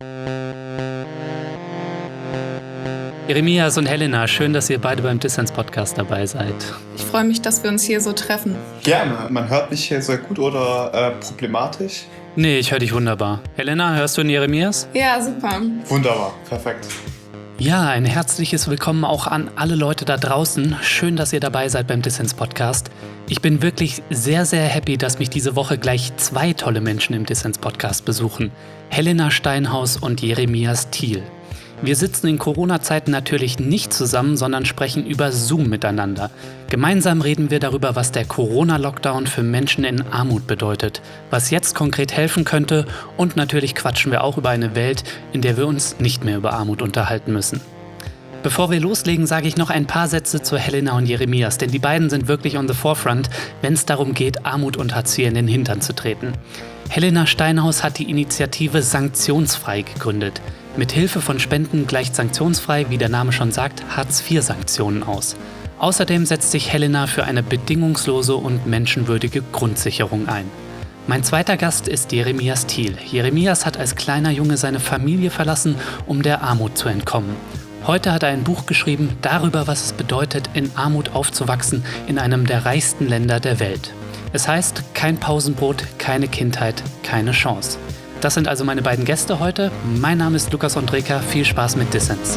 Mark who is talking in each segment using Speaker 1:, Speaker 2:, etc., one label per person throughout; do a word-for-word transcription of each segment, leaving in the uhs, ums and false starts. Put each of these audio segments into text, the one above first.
Speaker 1: Jeremias und Helena, schön, dass ihr beide beim Dissens-Podcast dabei seid.
Speaker 2: Ich freue mich, dass wir uns hier so treffen.
Speaker 3: Gerne. Man hört mich hier sehr gut oder äh, problematisch?
Speaker 1: Nee, ich höre dich wunderbar. Helena, hörst du den Jeremias?
Speaker 2: Ja, super.
Speaker 3: Wunderbar, perfekt.
Speaker 1: Ja, ein herzliches Willkommen auch an alle Leute da draußen. Schön, dass ihr dabei seid beim Dissens-Podcast. Ich bin wirklich sehr, sehr happy, dass mich diese Woche gleich zwei tolle Menschen im Dissens-Podcast besuchen. Helena Steinhaus und Jeremias Thiel. Wir sitzen in Corona-Zeiten natürlich nicht zusammen, sondern sprechen über Zoom miteinander. Gemeinsam reden wir darüber, was der Corona-Lockdown für Menschen in Armut bedeutet, was jetzt konkret helfen könnte und natürlich quatschen wir auch über eine Welt, in der wir uns nicht mehr über Armut unterhalten müssen. Bevor wir loslegen, sage ich noch ein paar Sätze zu Helena und Jeremias, denn die beiden sind wirklich on the forefront, wenn es darum geht, Armut und Hartz vier in den Hintern zu treten. Helena Steinhaus hat die Initiative Sanktionsfrei gegründet. Mit Hilfe von Spenden gleicht sanktionsfrei, wie der Name schon sagt, Hartz vier Sanktionen aus. Außerdem setzt sich Helena für eine bedingungslose und menschenwürdige Grundsicherung ein. Mein zweiter Gast ist Jeremias Thiel. Jeremias hat als kleiner Junge seine Familie verlassen, um der Armut zu entkommen. Heute hat er ein Buch geschrieben darüber, was es bedeutet, in Armut aufzuwachsen in einem der reichsten Länder der Welt. Es heißt, kein Pausenbrot, keine Kindheit, keine Chance. Das sind also meine beiden Gäste heute. Mein Name ist Lukas Ondreka. Viel Spaß mit Dissens.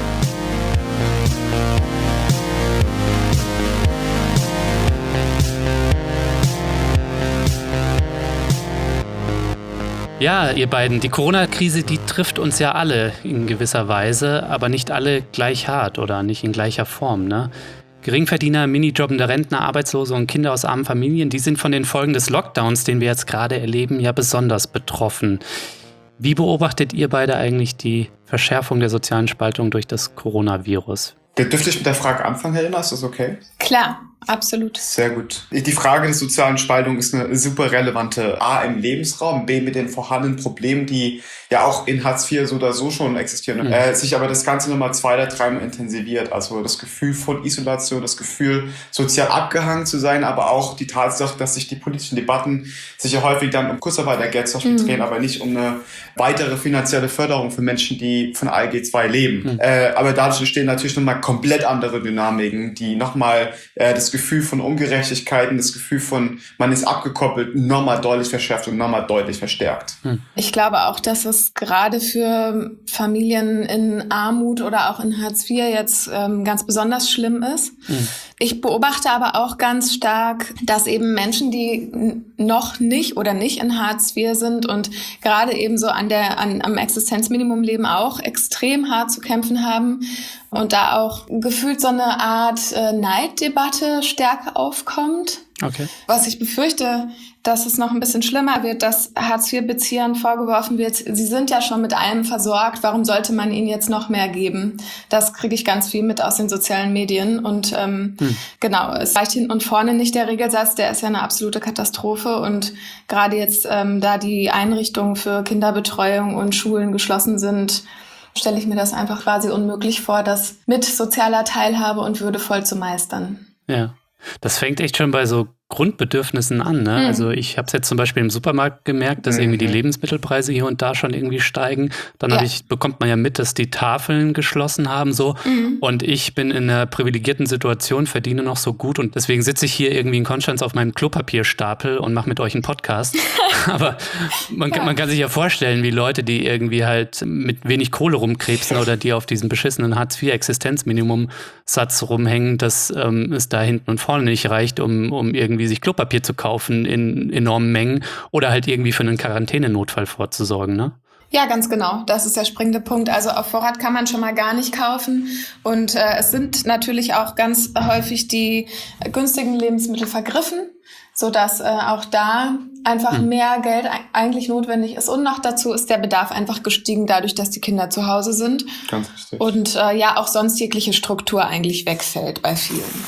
Speaker 1: Ja, ihr beiden, die Corona-Krise, die trifft uns ja alle in gewisser Weise, aber nicht alle gleich hart oder nicht in gleicher Form, ne? Geringverdiener, minijobbende Rentner, Arbeitslose und Kinder aus armen Familien, die sind von den Folgen des Lockdowns, den wir jetzt gerade erleben, ja besonders betroffen. Wie beobachtet ihr beide eigentlich die Verschärfung der sozialen Spaltung durch das Coronavirus?
Speaker 3: Dürfte ich mit der Frage anfangen, Helena? Ist das okay?
Speaker 2: Klar, absolut.
Speaker 3: Sehr gut. Die Frage der sozialen Spaltung ist eine super relevante. A, im Lebensraum, B, mit den vorhandenen Problemen, die ja auch in Hartz vier so oder so schon existieren. Mhm. Äh, sich aber das Ganze nochmal zwei oder dreimal intensiviert. Also das Gefühl von Isolation, das Gefühl, sozial abgehangen zu sein, aber auch die Tatsache, dass sich die politischen Debatten sich ja häufig dann um Kurzarbeitergeld zum Beispiel mhm. drehen, aber nicht um eine weitere finanzielle Förderung für Menschen, die von A L G zwei leben. Mhm. Äh, aber dadurch entstehen natürlich nochmal komplett andere Dynamiken, die nochmal äh, das Gefühl von Ungerechtigkeiten, das Gefühl von, man ist abgekoppelt, nochmal deutlich verschärft und nochmal deutlich verstärkt.
Speaker 2: Hm. Ich glaube auch, dass es gerade für Familien in Armut oder auch in Hartz vier jetzt ähm, ganz besonders schlimm ist. Hm. Ich beobachte aber auch ganz stark, dass eben Menschen, die noch nicht oder nicht in Hartz vier sind und gerade eben so an der, an, am Existenzminimum leben, auch extrem hart zu kämpfen haben und da auch gefühlt so eine Art äh, Neiddebatte stärker aufkommt.
Speaker 1: Okay.
Speaker 2: Was ich befürchte, dass es noch ein bisschen schlimmer wird, dass Hartz vier Beziehern vorgeworfen wird, sie sind ja schon mit allem versorgt, warum sollte man ihnen jetzt noch mehr geben? Das kriege ich ganz viel mit aus den sozialen Medien und ähm, hm. genau, es reicht hinten und vorne nicht der Regelsatz, der ist ja eine absolute Katastrophe und gerade jetzt, ähm, da die Einrichtungen für Kinderbetreuung und Schulen geschlossen sind, stelle ich mir das einfach quasi unmöglich vor, das mit sozialer Teilhabe und würdevoll zu meistern.
Speaker 1: Ja. Das fängt echt schon bei so Grundbedürfnissen an, ne? Mhm. Also ich habe es jetzt zum Beispiel im Supermarkt gemerkt, dass mhm. irgendwie die Lebensmittelpreise hier und da schon irgendwie steigen. Dann ja. hab ich, bekommt man ja mit, dass die Tafeln geschlossen haben so. Mhm. Und ich bin in einer privilegierten Situation, verdiene noch so gut und deswegen sitze ich hier irgendwie in Konstanz auf meinem Klopapierstapel und mache mit euch einen Podcast. Aber man, ja. man kann sich ja vorstellen, wie Leute, die irgendwie halt mit wenig Kohle rumkrebsen oder die auf diesem beschissenen Hartz vier Existenzminimum-Satz rumhängen, dass ähm, es da hinten und vorne nicht reicht, um, um irgendwie wie sich Klopapier zu kaufen in enormen Mengen oder halt irgendwie für einen Quarantänenotfall vorzusorgen, ne?
Speaker 2: Ja, ganz genau. Das ist der springende Punkt. Also auf Vorrat kann man schon mal gar nicht kaufen. Und äh, es sind natürlich auch ganz häufig die günstigen Lebensmittel vergriffen, sodass äh, auch da einfach hm. mehr Geld eigentlich notwendig ist. Und noch dazu ist der Bedarf einfach gestiegen, dadurch, dass die Kinder zu Hause sind.
Speaker 3: Ganz richtig.
Speaker 2: Und äh, ja, auch sonst jegliche Struktur eigentlich wegfällt bei vielen.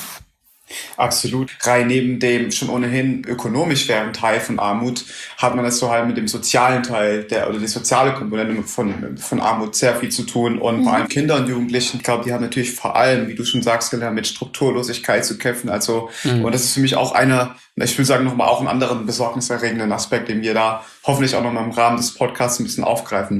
Speaker 3: Absolut. Rein neben dem schon ohnehin ökonomisch fairen Teil von Armut hat man das so halt mit dem sozialen Teil der oder die soziale Komponente von, von Armut sehr viel zu tun. Und mhm. vor allem Kinder und Jugendlichen, ich glaube, die haben natürlich vor allem, wie du schon sagst, mit Strukturlosigkeit zu kämpfen. Also, mhm. und das ist für mich auch einer, ich will sagen, nochmal auch einen anderen besorgniserregenden Aspekt, den wir da hoffentlich auch nochmal im Rahmen des Podcasts ein bisschen aufgreifen werden.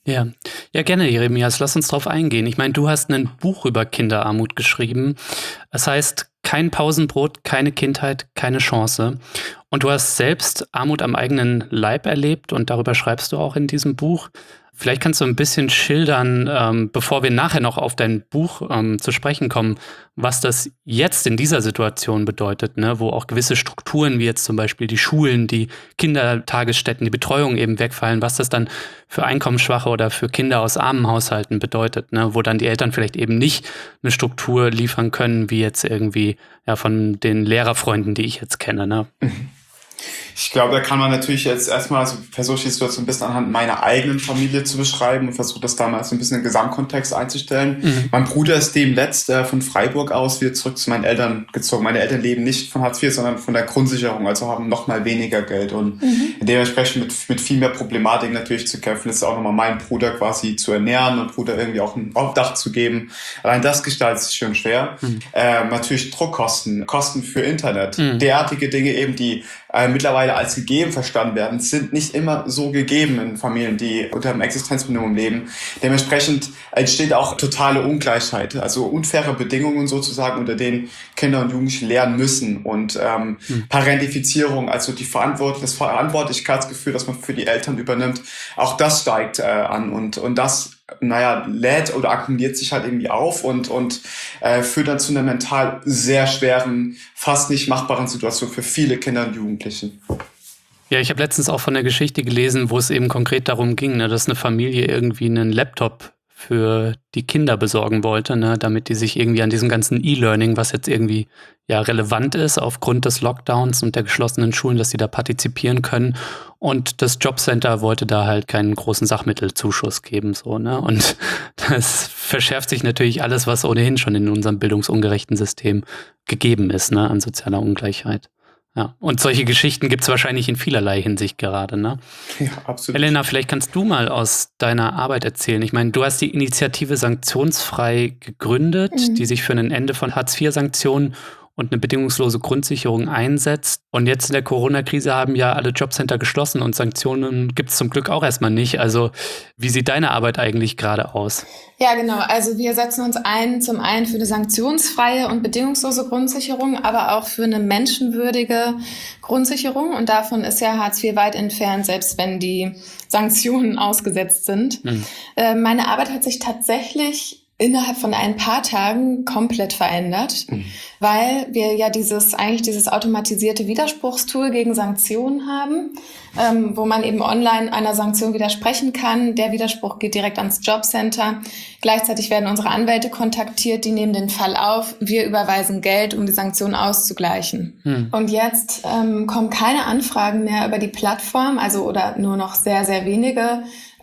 Speaker 1: Ja, ja gerne, Jeremias. Lass uns drauf eingehen. Ich meine, du hast ein Buch über Kinderarmut geschrieben. Das heißt, kein Pausenbrot, keine Kindheit, keine Chance. Und du hast selbst Armut am eigenen Leib erlebt und darüber schreibst du auch in diesem Buch. Vielleicht kannst du ein bisschen schildern, ähm, bevor wir nachher noch auf dein Buch ähm, zu sprechen kommen, was das jetzt in dieser Situation bedeutet, ne? Wo auch gewisse Strukturen wie jetzt zum Beispiel die Schulen, die Kindertagesstätten, die Betreuung eben wegfallen, was das dann für Einkommensschwache oder für Kinder aus armen Haushalten bedeutet, ne? Wo dann die Eltern vielleicht eben nicht eine Struktur liefern können, wie jetzt irgendwie ja von den Lehrerfreunden, die ich jetzt kenne. Ne?
Speaker 3: Mhm. Ich glaube, da kann man natürlich jetzt erstmal, also versuche ich die Situation ein bisschen anhand meiner eigenen Familie zu beschreiben und versuche das damals so ein bisschen in den Gesamtkontext einzustellen. Mhm. Mein Bruder ist demnächst äh, von Freiburg aus wieder zurück zu meinen Eltern gezogen. Meine Eltern leben nicht von Hartz vier, sondern von der Grundsicherung, also haben noch mal weniger Geld und mhm. dementsprechend mit, mit viel mehr Problematik natürlich zu kämpfen. Das ist auch nochmal mein Bruder quasi zu ernähren und Bruder irgendwie auch ein Obdach zu geben. Allein das gestaltet sich schon schwer. Mhm. Äh, natürlich Druckkosten, Kosten für Internet, mhm. derartige Dinge eben, die äh, mittlerweile als gegeben verstanden werden, sind nicht immer so gegeben in Familien, die unter dem Existenzminimum leben. Dementsprechend entsteht auch totale Ungleichheit, also unfaire Bedingungen sozusagen, unter denen Kinder und Jugendliche lernen müssen und ähm, hm. Parentifizierung, also die Verantwort- das Verantwortlichkeitsgefühl, das man für die Eltern übernimmt, auch das steigt äh, an und und das naja, lädt oder akkumuliert sich halt irgendwie auf und und äh, führt dann zu einer mental sehr schweren, fast nicht machbaren Situation für viele Kinder und Jugendlichen.
Speaker 1: Ja, ich habe letztens auch von der Geschichte gelesen, wo es eben konkret darum ging, ne, dass eine Familie irgendwie einen Laptop für die Kinder besorgen wollte, ne, damit die sich irgendwie an diesem ganzen E-Learning, was jetzt irgendwie ja relevant ist aufgrund des Lockdowns und der geschlossenen Schulen, dass sie da partizipieren können. Und das Jobcenter wollte da halt keinen großen Sachmittelzuschuss geben, so, ne? Und das verschärft sich natürlich alles, was ohnehin schon in unserem bildungsungerechten System gegeben ist, ne, an sozialer Ungleichheit. Ja, und solche Geschichten gibt es wahrscheinlich in vielerlei Hinsicht gerade, ne?
Speaker 3: Ja, absolut.
Speaker 1: Elena, vielleicht kannst du mal aus deiner Arbeit erzählen. Ich meine, du hast die Initiative Sanktionsfrei gegründet, mhm. die sich für ein Ende von Hartz vier Sanktionen und eine bedingungslose Grundsicherung einsetzt. Und jetzt in der Corona-Krise haben ja alle Jobcenter geschlossen und Sanktionen gibt es zum Glück auch erstmal nicht. Also wie sieht deine Arbeit eigentlich gerade aus?
Speaker 2: Ja, genau. Also wir setzen uns ein, zum einen für eine sanktionsfreie und bedingungslose Grundsicherung, aber auch für eine menschenwürdige Grundsicherung. Und davon ist ja Hartz vier weit entfernt, selbst wenn die Sanktionen ausgesetzt sind. Mhm. Äh, meine Arbeit hat sich tatsächlich innerhalb von ein paar Tagen komplett verändert, mhm. weil wir ja dieses eigentlich dieses automatisierte Widerspruchstool gegen Sanktionen haben, ähm, wo man eben online einer Sanktion widersprechen kann. Der Widerspruch geht direkt ans Jobcenter. Gleichzeitig werden unsere Anwälte kontaktiert, die nehmen den Fall auf. Wir überweisen Geld, um die Sanktion auszugleichen. Mhm. Und jetzt ähm, kommen keine Anfragen mehr über die Plattform, also oder nur noch sehr, sehr wenige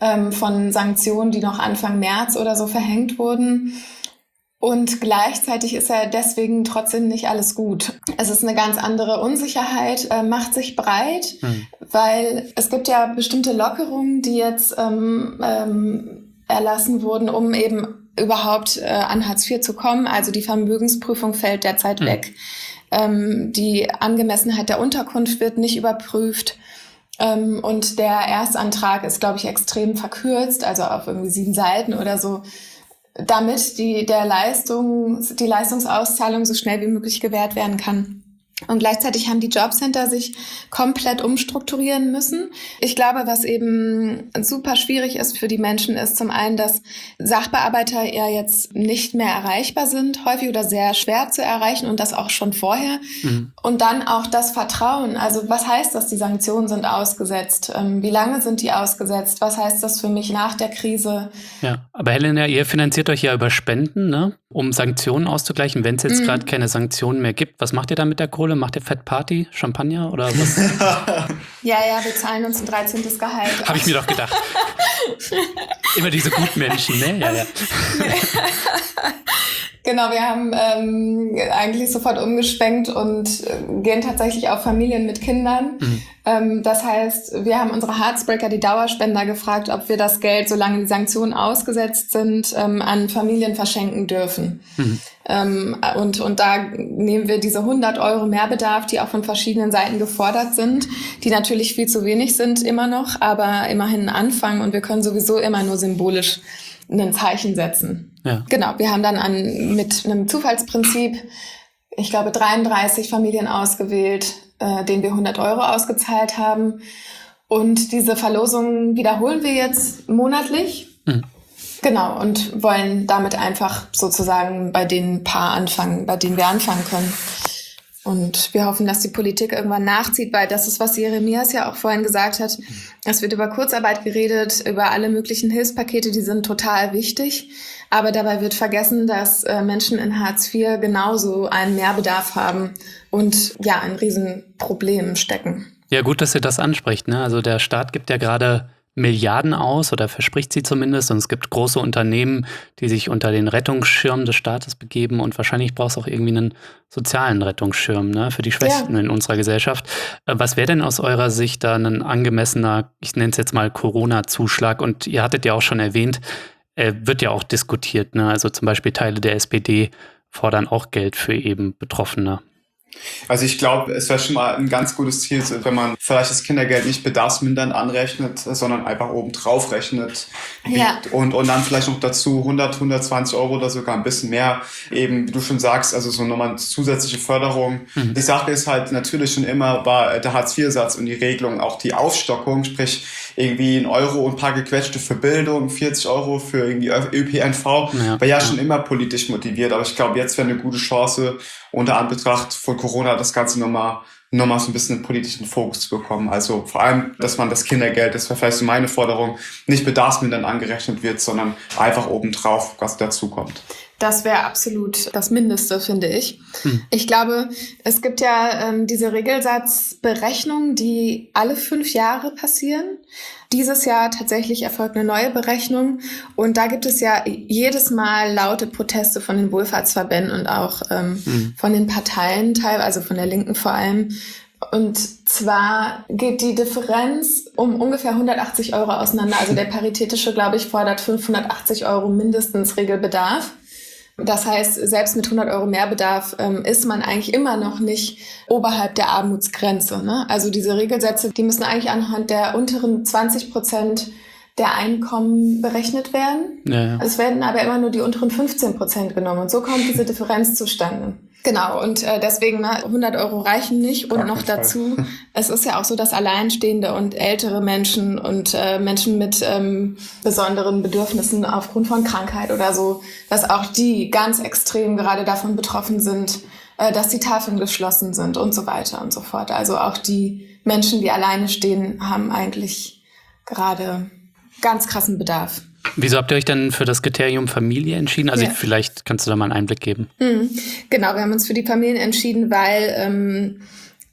Speaker 2: von Sanktionen, die noch Anfang März oder so verhängt wurden. Und gleichzeitig ist ja deswegen trotzdem nicht alles gut. Es ist eine ganz andere Unsicherheit, äh, macht sich breit, mhm. weil es gibt ja bestimmte Lockerungen, die jetzt ähm, ähm, erlassen wurden, um eben überhaupt äh, an Hartz vier zu kommen. Also die Vermögensprüfung fällt derzeit mhm. weg. Ähm, die Angemessenheit der Unterkunft wird nicht überprüft. Und der Erstantrag ist, glaube ich, extrem verkürzt, also auf irgendwie sieben Seiten oder so, damit die, der Leistung, die Leistungsauszahlung so schnell wie möglich gewährt werden kann. Und gleichzeitig haben die Jobcenter sich komplett umstrukturieren müssen. Ich glaube, was eben super schwierig ist für die Menschen, ist zum einen, dass Sachbearbeiter ja jetzt nicht mehr erreichbar sind, häufig oder sehr schwer zu erreichen und das auch schon vorher. Mhm. Und dann auch das Vertrauen. Also was heißt das, die Sanktionen sind ausgesetzt? Wie lange sind die ausgesetzt? Was heißt das für mich nach der Krise?
Speaker 1: Ja, aber Helena, ihr finanziert euch ja über Spenden, ne? Um Sanktionen auszugleichen, wenn es jetzt mhm. gerade keine Sanktionen mehr gibt. Was macht ihr da mit der Kohle? Macht ihr Fett Party, Champagner oder was?
Speaker 2: Ja, ja, wir zahlen uns ein dreizehntes Gehalt.
Speaker 1: Habe ich mir doch gedacht. Immer diese Gutmenschen, ne? Ja, ja.
Speaker 2: Genau, wir haben ähm, eigentlich sofort umgeschwenkt und äh, gehen tatsächlich auf Familien mit Kindern. Mhm. Ähm, das heißt, wir haben unsere Heartsbreaker, die Dauerspender, gefragt, ob wir das Geld, solange die Sanktionen ausgesetzt sind, ähm, an Familien verschenken dürfen. Mhm. Ähm, und, und da nehmen wir diese hundert Euro Mehrbedarf, die auch von verschiedenen Seiten gefordert sind, die natürlich viel zu wenig sind immer noch, aber immerhin ein Anfang, und wir können sowieso immer nur symbolisch ein Zeichen setzen. Ja. Genau, wir haben dann an, mit einem Zufallsprinzip, ich glaube, dreiunddreißig Familien ausgewählt, äh, denen wir hundert Euro ausgezahlt haben. Und diese Verlosung wiederholen wir jetzt monatlich. Mhm. Genau, und wollen damit einfach sozusagen bei den paar anfangen, bei denen wir anfangen können. Und wir hoffen, dass die Politik irgendwann nachzieht, weil das ist, was Jeremias ja auch vorhin gesagt hat. Es wird über Kurzarbeit geredet, über alle möglichen Hilfspakete, die sind total wichtig. Aber dabei wird vergessen, dass äh, Menschen in Hartz vier genauso einen Mehrbedarf haben und ja, ein Riesenproblem stecken.
Speaker 1: Ja, gut, dass ihr das anspricht, ne? Also der Staat gibt ja gerade Milliarden aus oder verspricht sie zumindest, und es gibt große Unternehmen, die sich unter den Rettungsschirm des Staates begeben, und wahrscheinlich braucht es auch irgendwie einen sozialen Rettungsschirm, ne, für die Schwächsten ja. in unserer Gesellschaft. Was wäre denn aus eurer Sicht da ein angemessener, ich nenne es jetzt mal Corona-Zuschlag? Und ihr hattet ja auch schon erwähnt, äh, wird ja auch diskutiert, ne? Also zum Beispiel Teile der S P D fordern auch Geld für eben Betroffene.
Speaker 3: Also ich glaube, es wäre schon mal ein ganz gutes Ziel, wenn man vielleicht das Kindergeld nicht bedarfsmindernd anrechnet, sondern einfach oben drauf rechnet. Ja. Und, und dann vielleicht noch dazu hundert, hundertzwanzig Euro oder sogar ein bisschen mehr. Eben, wie du schon sagst, also so nochmal eine zusätzliche Förderung. Mhm. Die Sache ist halt natürlich schon immer, war der Hartz vier Satz und die Regelung auch die Aufstockung, sprich irgendwie ein Euro und ein paar gequetschte für Bildung, vierzig Euro für irgendwie Ö P N V, ja, war ja, ja schon immer politisch motiviert. Aber ich glaube, jetzt wäre eine gute Chance, unter Anbetracht von Corona das Ganze nochmal nochmal so ein bisschen einen politischen Fokus zu bekommen. Also vor allem, dass man das Kindergeld, das wäre vielleicht so meine Forderung, nicht bedarfsmindernd angerechnet wird, sondern einfach obendrauf, was dazukommt.
Speaker 2: Das wäre absolut das Mindeste, finde ich. Hm. Ich glaube, es gibt ja ähm, diese Regelsatzberechnungen, die alle fünf Jahre passieren. Dieses Jahr tatsächlich erfolgt eine neue Berechnung. Und da gibt es ja jedes Mal laute Proteste von den Wohlfahrtsverbänden und auch ähm, hm. von den Parteien, teilweise also von der Linken vor allem. Und zwar geht die Differenz um ungefähr hundertachtzig Euro auseinander. Also der Paritätische, glaube ich, fordert fünfhundertachtzig Euro mindestens Regelbedarf. Das heißt, selbst mit hundert Euro Mehrbedarf ähm, ist man eigentlich immer noch nicht oberhalb der Armutsgrenze, ne? Also diese Regelsätze, die müssen eigentlich anhand der unteren zwanzig Prozent der Einkommen berechnet werden. Ja, ja. Es werden aber immer nur die unteren fünfzehn Prozent genommen. Und so kommt diese Differenz zustande. Genau, und äh, deswegen, ne, hundert Euro reichen nicht. Und Gar noch dazu, es ist ja auch so, dass Alleinstehende und ältere Menschen und äh, Menschen mit ähm, besonderen Bedürfnissen aufgrund von Krankheit oder so, dass auch die ganz extrem gerade davon betroffen sind, äh, dass die Tafeln geschlossen sind und so weiter und so fort. Also auch die Menschen, die alleine stehen, haben eigentlich gerade ganz krassen Bedarf.
Speaker 1: Wieso habt ihr euch denn für das Kriterium Familie entschieden? Also ja. Vielleicht kannst du da mal einen Einblick geben.
Speaker 2: Mhm. Genau, wir haben uns für die Familien entschieden, weil ähm,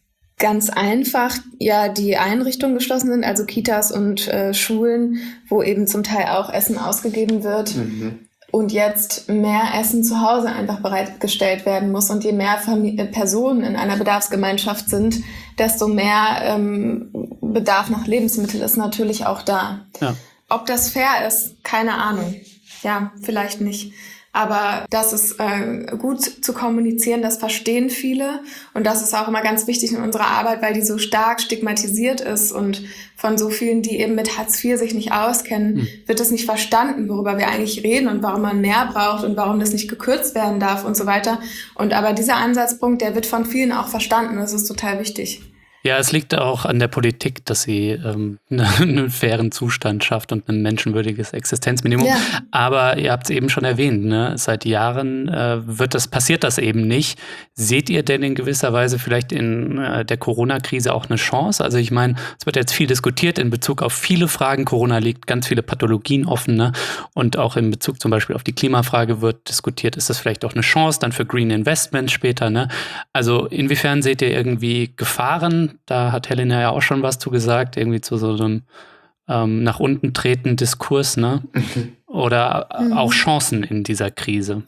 Speaker 2: ganz einfach ja die Einrichtungen geschlossen sind, also Kitas und äh, Schulen, wo eben zum Teil auch Essen ausgegeben wird. Mhm. Und jetzt mehr Essen zu Hause einfach bereitgestellt werden muss. Und je mehr Familie, Personen in einer Bedarfsgemeinschaft sind, desto mehr ähm, Bedarf nach Lebensmitteln ist natürlich auch da. Ja. Ob das fair ist, keine Ahnung. Ja, vielleicht nicht. Aber das ist äh, gut zu kommunizieren, das verstehen viele. Und das ist auch immer ganz wichtig in unserer Arbeit, weil die so stark stigmatisiert ist. Und von so vielen, die eben mit Hartz vier sich nicht auskennen, mhm. wird es nicht verstanden, worüber wir eigentlich reden und warum man mehr braucht und warum das nicht gekürzt werden darf und so weiter. Und aber dieser Ansatzpunkt, der wird von vielen auch verstanden. Das ist total wichtig.
Speaker 1: Ja, es liegt auch an der Politik, dass sie ähm, einen fairen Zustand schafft und ein menschenwürdiges Existenzminimum. Ja. Aber ihr habt es eben schon erwähnt, ne? Seit Jahren äh, wird das, passiert das eben nicht. Seht ihr denn in gewisser Weise vielleicht in äh, der Corona-Krise auch eine Chance? Also ich meine, es wird jetzt viel diskutiert in Bezug auf viele Fragen. Corona liegt ganz viele Pathologien offen, ne? Und auch in Bezug zum Beispiel auf die Klimafrage wird diskutiert, ist das vielleicht auch eine Chance dann für Green Investment später, ne? Also inwiefern seht ihr irgendwie Gefahren? Da hat Helena ja auch schon was zu gesagt, irgendwie zu so einem ähm, nach unten tretenden Diskurs, ne? Mhm. Oder mhm. auch Chancen in dieser Krise.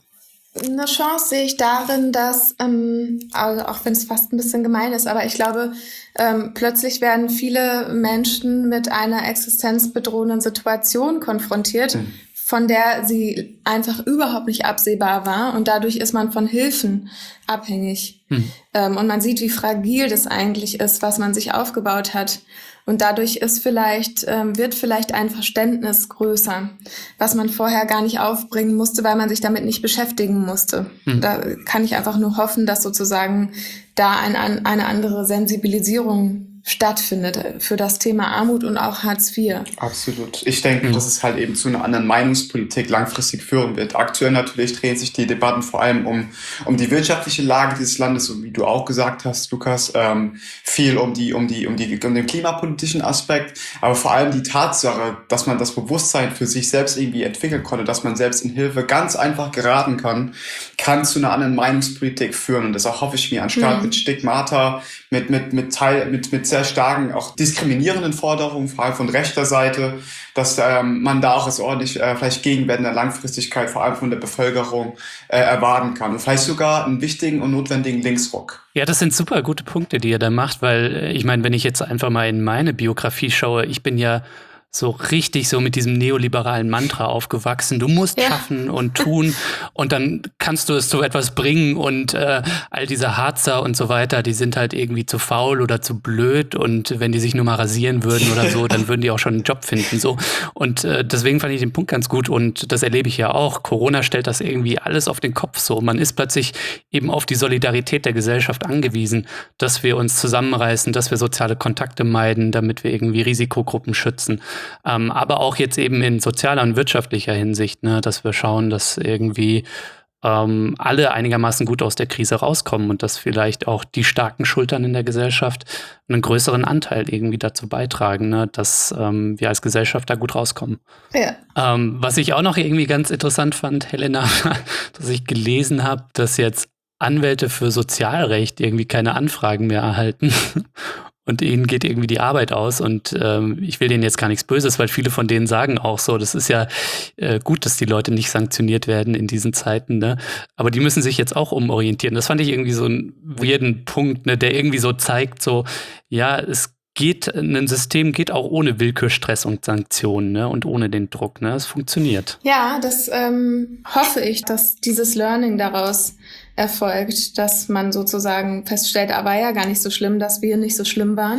Speaker 2: Eine Chance sehe ich darin, dass, ähm, also auch wenn es fast ein bisschen gemein ist, aber ich glaube, ähm, plötzlich werden viele Menschen mit einer existenzbedrohenden Situation konfrontiert, mhm. von der sie einfach überhaupt nicht absehbar war. Und dadurch ist man von Hilfen abhängig. Mhm. Ähm, und man sieht, wie fragil das eigentlich ist, was man sich aufgebaut hat. Und dadurch ist vielleicht, ähm, wird vielleicht ein Verständnis größer, was man vorher gar nicht aufbringen musste, weil man sich damit nicht beschäftigen musste. Hm. Da kann ich einfach nur hoffen, dass sozusagen da ein, eine andere Sensibilisierung stattfindet für das Thema Armut und auch Hartz vier.
Speaker 3: Absolut. Ich denke, mhm. dass es halt eben zu einer anderen Meinungspolitik langfristig führen wird. Aktuell natürlich drehen sich die Debatten vor allem um um die wirtschaftliche Lage dieses Landes, so wie du auch gesagt hast, Lukas, ähm, viel um die um die um die um den klimapolitischen Aspekt, aber vor allem die Tatsache, dass man das Bewusstsein für sich selbst irgendwie entwickeln konnte, dass man selbst in Hilfe ganz einfach geraten kann, kann zu einer anderen Meinungspolitik führen. Und das auch hoffe ich mir, anstatt mhm. mit Stigmata, mit mit mit Teil mit mit sehr starken, auch diskriminierenden Forderungen, vor allem von rechter Seite, dass ähm, man da auch es ordentlich äh, vielleicht Gegenwert in der Langfristigkeit, vor allem von der Bevölkerung, äh, erwarten kann. Und vielleicht sogar einen wichtigen und notwendigen Linksruck.
Speaker 1: Ja, das sind super gute Punkte, die ihr da macht, weil ich meine, wenn ich jetzt einfach mal in meine Biografie schaue, ich bin ja so richtig so mit diesem neoliberalen Mantra aufgewachsen. Du musst ja. schaffen und tun und dann kannst du es zu etwas bringen und äh, all diese Harzer und so weiter, die sind halt irgendwie zu faul oder zu blöd und wenn die sich nur mal rasieren würden oder so, dann würden die auch schon einen Job finden. So. Und äh, deswegen fand ich den Punkt ganz gut und das erlebe ich ja auch. Corona stellt das irgendwie alles auf den Kopf so. Man ist plötzlich eben auf die Solidarität der Gesellschaft angewiesen, dass wir uns zusammenreißen, dass wir soziale Kontakte meiden, damit wir irgendwie Risikogruppen schützen. Ähm, aber auch jetzt eben in sozialer und wirtschaftlicher Hinsicht, ne, dass wir schauen, dass irgendwie ähm, alle einigermaßen gut aus der Krise rauskommen und dass vielleicht auch die starken Schultern in der Gesellschaft einen größeren Anteil irgendwie dazu beitragen, ne, dass ähm, wir als Gesellschaft da gut rauskommen. Ja. Ähm, was ich auch noch irgendwie ganz interessant fand, Helena, dass ich gelesen habe, dass jetzt Anwälte für Sozialrecht irgendwie keine Anfragen mehr erhalten. Und ihnen geht irgendwie die Arbeit aus und ähm, ich will denen jetzt gar nichts Böses, weil viele von denen sagen auch so, das ist ja äh, gut, dass die Leute nicht sanktioniert werden in diesen Zeiten, ne? Aber die müssen sich jetzt auch umorientieren. Das fand ich irgendwie so einen weirden Punkt, ne, der irgendwie so zeigt, so, ja, es geht, ein System geht auch ohne Willkür, Stress und Sanktionen, ne, und ohne den Druck, ne, es funktioniert.
Speaker 2: Ja, das ähm, hoffe ich, dass dieses Learning daraus erfolgt, dass man sozusagen feststellt, aber war ja gar nicht so schlimm, dass wir nicht so schlimm waren.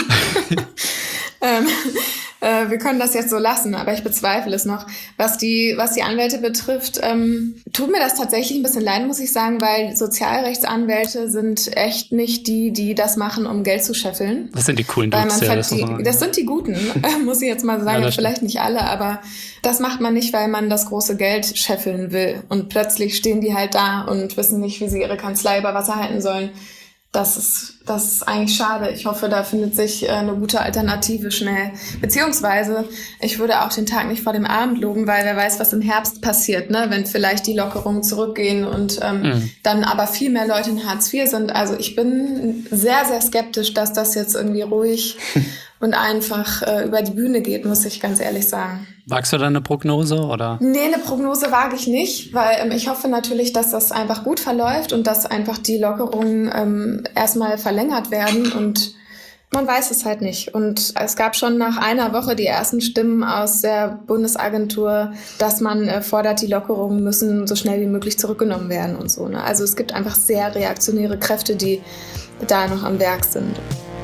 Speaker 2: ähm, äh, wir können das jetzt so lassen, aber ich bezweifle es noch. Was die, was die Anwälte betrifft, ähm, tut mir das tatsächlich ein bisschen leid, muss ich sagen, weil Sozialrechtsanwälte sind echt nicht die, die das machen, um Geld zu scheffeln.
Speaker 1: Das sind die coolen Dudes,
Speaker 2: ja, das, die, das sind die Guten, muss ich jetzt mal sagen. Ja, vielleicht nicht alle, aber das macht man nicht, weil man das große Geld scheffeln will. Und plötzlich stehen die halt da und wissen nicht, wie sie ihre Kanzlei über Wasser halten sollen. Das ist, das ist eigentlich schade. Ich hoffe, da findet sich eine gute Alternative schnell. Beziehungsweise, ich würde auch den Tag nicht vor dem Abend loben, weil wer weiß, was im Herbst passiert, ne? Wenn vielleicht die Lockerungen zurückgehen und ähm, mhm. dann aber viel mehr Leute in Hartz vier sind. Also ich bin sehr, sehr skeptisch, dass das jetzt irgendwie ruhig und einfach äh, über die Bühne geht, muss ich ganz ehrlich sagen.
Speaker 1: Wagst du da eine Prognose, oder?
Speaker 2: Nee, eine Prognose wage ich nicht, weil ähm, ich hoffe natürlich, dass das einfach gut verläuft und dass einfach die Lockerungen ähm, erstmal verlängert werden und man weiß es halt nicht. Und es gab schon nach einer Woche die ersten Stimmen aus der Bundesagentur, dass man äh, fordert, die Lockerungen müssen so schnell wie möglich zurückgenommen werden und so, ne? Also es gibt einfach sehr reaktionäre Kräfte, die da noch am Werk sind.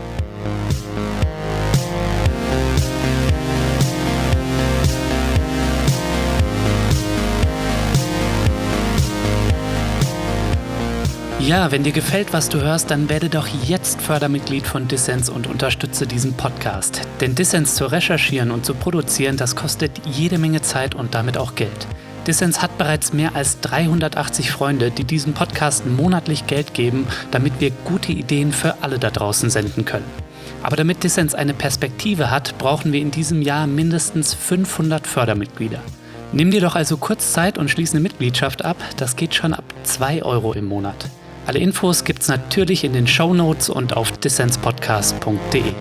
Speaker 1: Ja, wenn dir gefällt, was du hörst, dann werde doch jetzt Fördermitglied von Dissens und unterstütze diesen Podcast. Denn Dissens zu recherchieren und zu produzieren, das kostet jede Menge Zeit und damit auch Geld. Dissens hat bereits mehr als dreihundertachtzig Freunde, die diesem Podcast monatlich Geld geben, damit wir gute Ideen für alle da draußen senden können. Aber damit Dissens eine Perspektive hat, brauchen wir in diesem Jahr mindestens fünfhundert Fördermitglieder. Nimm dir doch also kurz Zeit und schließ eine Mitgliedschaft ab. Das geht schon ab zwei Euro im Monat. Alle Infos gibt's natürlich in den Shownotes und auf dissenspodcast punkt de.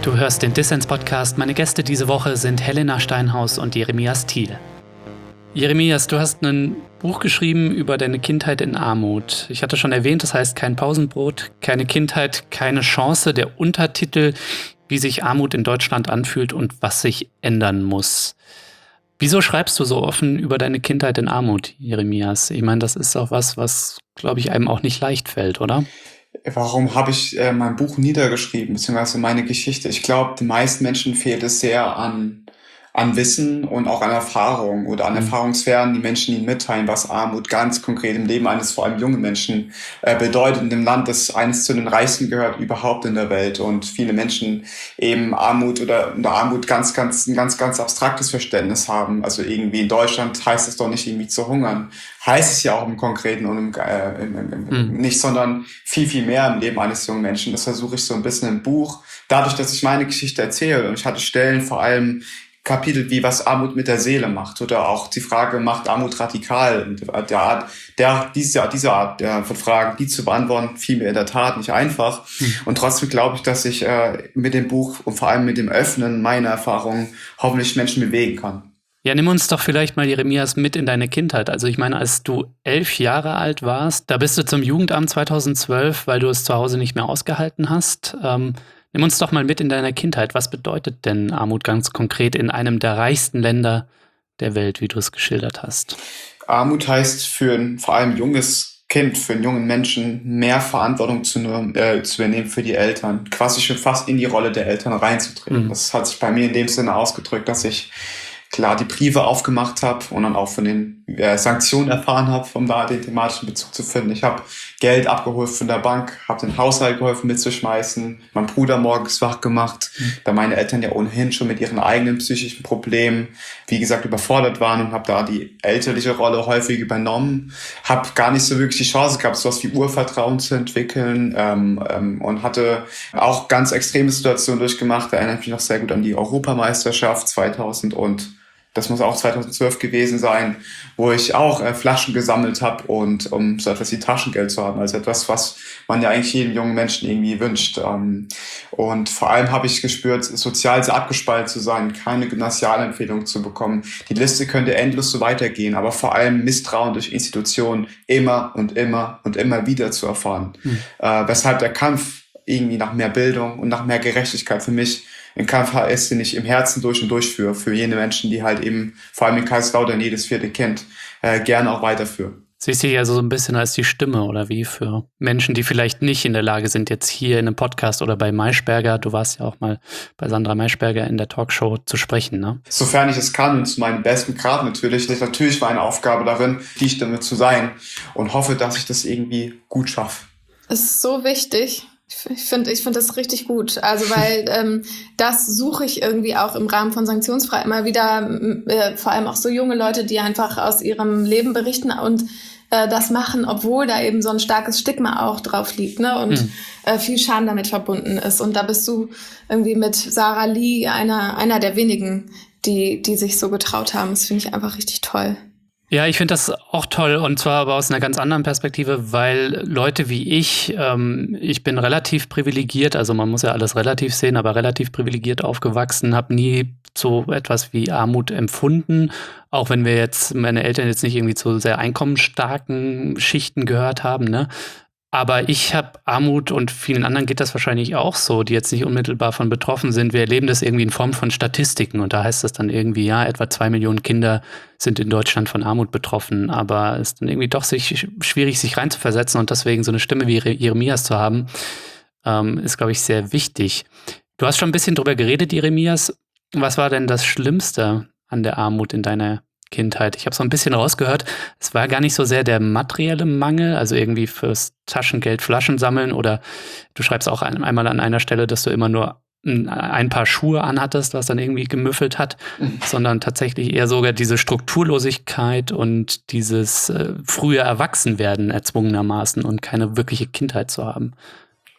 Speaker 1: Du hörst den Dissens-Podcast. Meine Gäste diese Woche sind Helena Steinhaus und Jeremias Thiel. Jeremias, du hast ein Buch geschrieben über deine Kindheit in Armut. Ich hatte schon erwähnt, das heißt Kein Pausenbrot, keine Kindheit, keine Chance. Der Untertitel, wie sich Armut in Deutschland anfühlt und was sich ändern muss. Wieso schreibst du so offen über deine Kindheit in Armut, Jeremias? Ich meine, das ist auch was, was, glaube ich, einem auch nicht leicht fällt, oder?
Speaker 3: Warum habe ich äh, mein Buch niedergeschrieben, beziehungsweise meine Geschichte? Ich glaube, den meisten Menschen fehlt es sehr an, an Wissen und auch an Erfahrung oder an mhm. Erfahrungssphären, die Menschen ihnen mitteilen, was Armut ganz konkret im Leben eines vor allem jungen Menschen äh, bedeutet, in dem Land, das eines zu den reichsten gehört überhaupt in der Welt, und viele Menschen eben Armut oder unter Armut ganz, ganz, ein ganz, ganz abstraktes Verständnis haben. Also irgendwie in Deutschland heißt es doch nicht irgendwie zu hungern. Heißt es ja auch im Konkreten und im, äh, im, im, im, mhm. nicht, sondern viel, viel mehr im Leben eines jungen Menschen. Das versuche ich so ein bisschen im Buch. Dadurch, dass ich meine Geschichte erzähle, und ich hatte Stellen vor allem Kapitel wie was Armut mit der Seele macht, oder auch die Frage, macht Armut radikal? Und der Art, der, diese, diese Art der, von Fragen, die zu beantworten, fiel mir in der Tat nicht einfach. Mhm. Und trotzdem glaube ich, dass ich äh, mit dem Buch und vor allem mit dem Öffnen meiner Erfahrungen hoffentlich Menschen bewegen kann.
Speaker 1: Ja, nimm uns doch vielleicht mal, Jeremias, mit in deine Kindheit. Also ich meine, als du elf Jahre alt warst, da bist du zum Jugendamt zweitausendzwölf, weil du es zu Hause nicht mehr ausgehalten hast. Ähm, nimm uns doch mal mit in deine Kindheit. Was bedeutet denn Armut ganz konkret in einem der reichsten Länder der Welt, wie du es geschildert hast?
Speaker 3: Armut heißt für ein vor allem junges Kind, für einen jungen Menschen, mehr Verantwortung zu, äh, zu übernehmen für die Eltern. Quasi schon fast in die Rolle der Eltern reinzutreten. Mhm. Das hat sich bei mir in dem Sinne ausgedrückt, dass ich klar die Briefe aufgemacht habe und dann auch von den äh, Sanktionen erfahren habe, um da den thematischen Bezug zu finden. Ich habe Geld abgeholt von der Bank, habe den Haushalt geholfen mitzuschmeißen, mein Bruder morgens wach gemacht, mhm. da meine Eltern ja ohnehin schon mit ihren eigenen psychischen Problemen, wie gesagt, überfordert waren, und habe da die elterliche Rolle häufig übernommen. Habe gar nicht so wirklich die Chance gehabt, sowas wie Urvertrauen zu entwickeln, ähm, ähm, und hatte auch ganz extreme Situationen durchgemacht. Da erinnere ich mich noch sehr gut an die Europameisterschaft zweitausend und das muss auch zweitausendzwölf gewesen sein, wo ich auch äh, Flaschen gesammelt habe, und um so etwas wie Taschengeld zu haben, also etwas, was man ja eigentlich jedem jungen Menschen irgendwie wünscht. Ähm, und vor allem habe ich gespürt, sozial sehr abgespalten zu sein, keine Gymnasialempfehlung zu bekommen. Die Liste könnte endlos so weitergehen, aber vor allem Misstrauen durch Institutionen immer und immer und immer wieder zu erfahren. Mhm. Äh, weshalb der Kampf irgendwie nach mehr Bildung und nach mehr Gerechtigkeit für mich ein Kampf ist, den ich im Herzen durch und durch führe, für jene Menschen, die halt eben, vor allem in Kaiserslautern, jedes vierte Kind, äh, gerne auch weiterführen.
Speaker 1: Siehst du dich also so ein bisschen als die Stimme, oder wie, für Menschen, die vielleicht nicht in der Lage sind, jetzt hier in einem Podcast oder bei Maischberger, du warst ja auch mal bei Sandra Maischberger in der Talkshow, zu sprechen, ne?
Speaker 3: Sofern ich es kann und zu meinem besten Grad natürlich. Natürlich war eine Aufgabe darin, die Stimme zu sein, und hoffe, dass ich das irgendwie gut schaffe.
Speaker 2: Es ist so wichtig. Ich finde ich finde das richtig gut. Also weil ähm, das suche ich irgendwie auch im Rahmen von Sanktionsfrei immer wieder, äh, vor allem auch so junge Leute, die einfach aus ihrem Leben berichten und äh, das machen, obwohl da eben so ein starkes Stigma auch drauf liegt, ne? Und mhm. äh, viel Scham damit verbunden ist. Und da bist du irgendwie mit Sarah Lee einer einer der wenigen, die die sich so getraut haben. Das finde ich einfach richtig toll.
Speaker 1: Ja, ich finde das auch toll, und zwar aber aus einer ganz anderen Perspektive, weil Leute wie ich, ähm, ich bin relativ privilegiert, also man muss ja alles relativ sehen, aber relativ privilegiert aufgewachsen, habe nie so etwas wie Armut empfunden, auch wenn wir jetzt, meine Eltern jetzt nicht irgendwie zu sehr einkommensstarken Schichten gehört haben, ne? Aber ich habe Armut, und vielen anderen geht das wahrscheinlich auch so, die jetzt nicht unmittelbar von betroffen sind. Wir erleben das irgendwie in Form von Statistiken, und da heißt das dann irgendwie, ja, etwa zwei Millionen Kinder sind in Deutschland von Armut betroffen. Aber es ist dann irgendwie doch sich, schwierig, sich reinzuversetzen, und deswegen so eine Stimme wie Jeremias zu haben, ähm, ist, glaube ich, sehr wichtig. Du hast schon ein bisschen drüber geredet, Jeremias. Was war denn das Schlimmste an der Armut in deiner Kindheit? Ich habe so ein bisschen rausgehört, es war gar nicht so sehr der materielle Mangel, also irgendwie fürs Taschengeld Flaschen sammeln, oder du schreibst auch ein, einmal an einer Stelle, dass du immer nur ein, ein paar Schuhe anhattest, was dann irgendwie gemüffelt hat, mhm. sondern tatsächlich eher sogar diese Strukturlosigkeit und dieses äh, frühe Erwachsenwerden erzwungenermaßen und keine wirkliche Kindheit zu haben.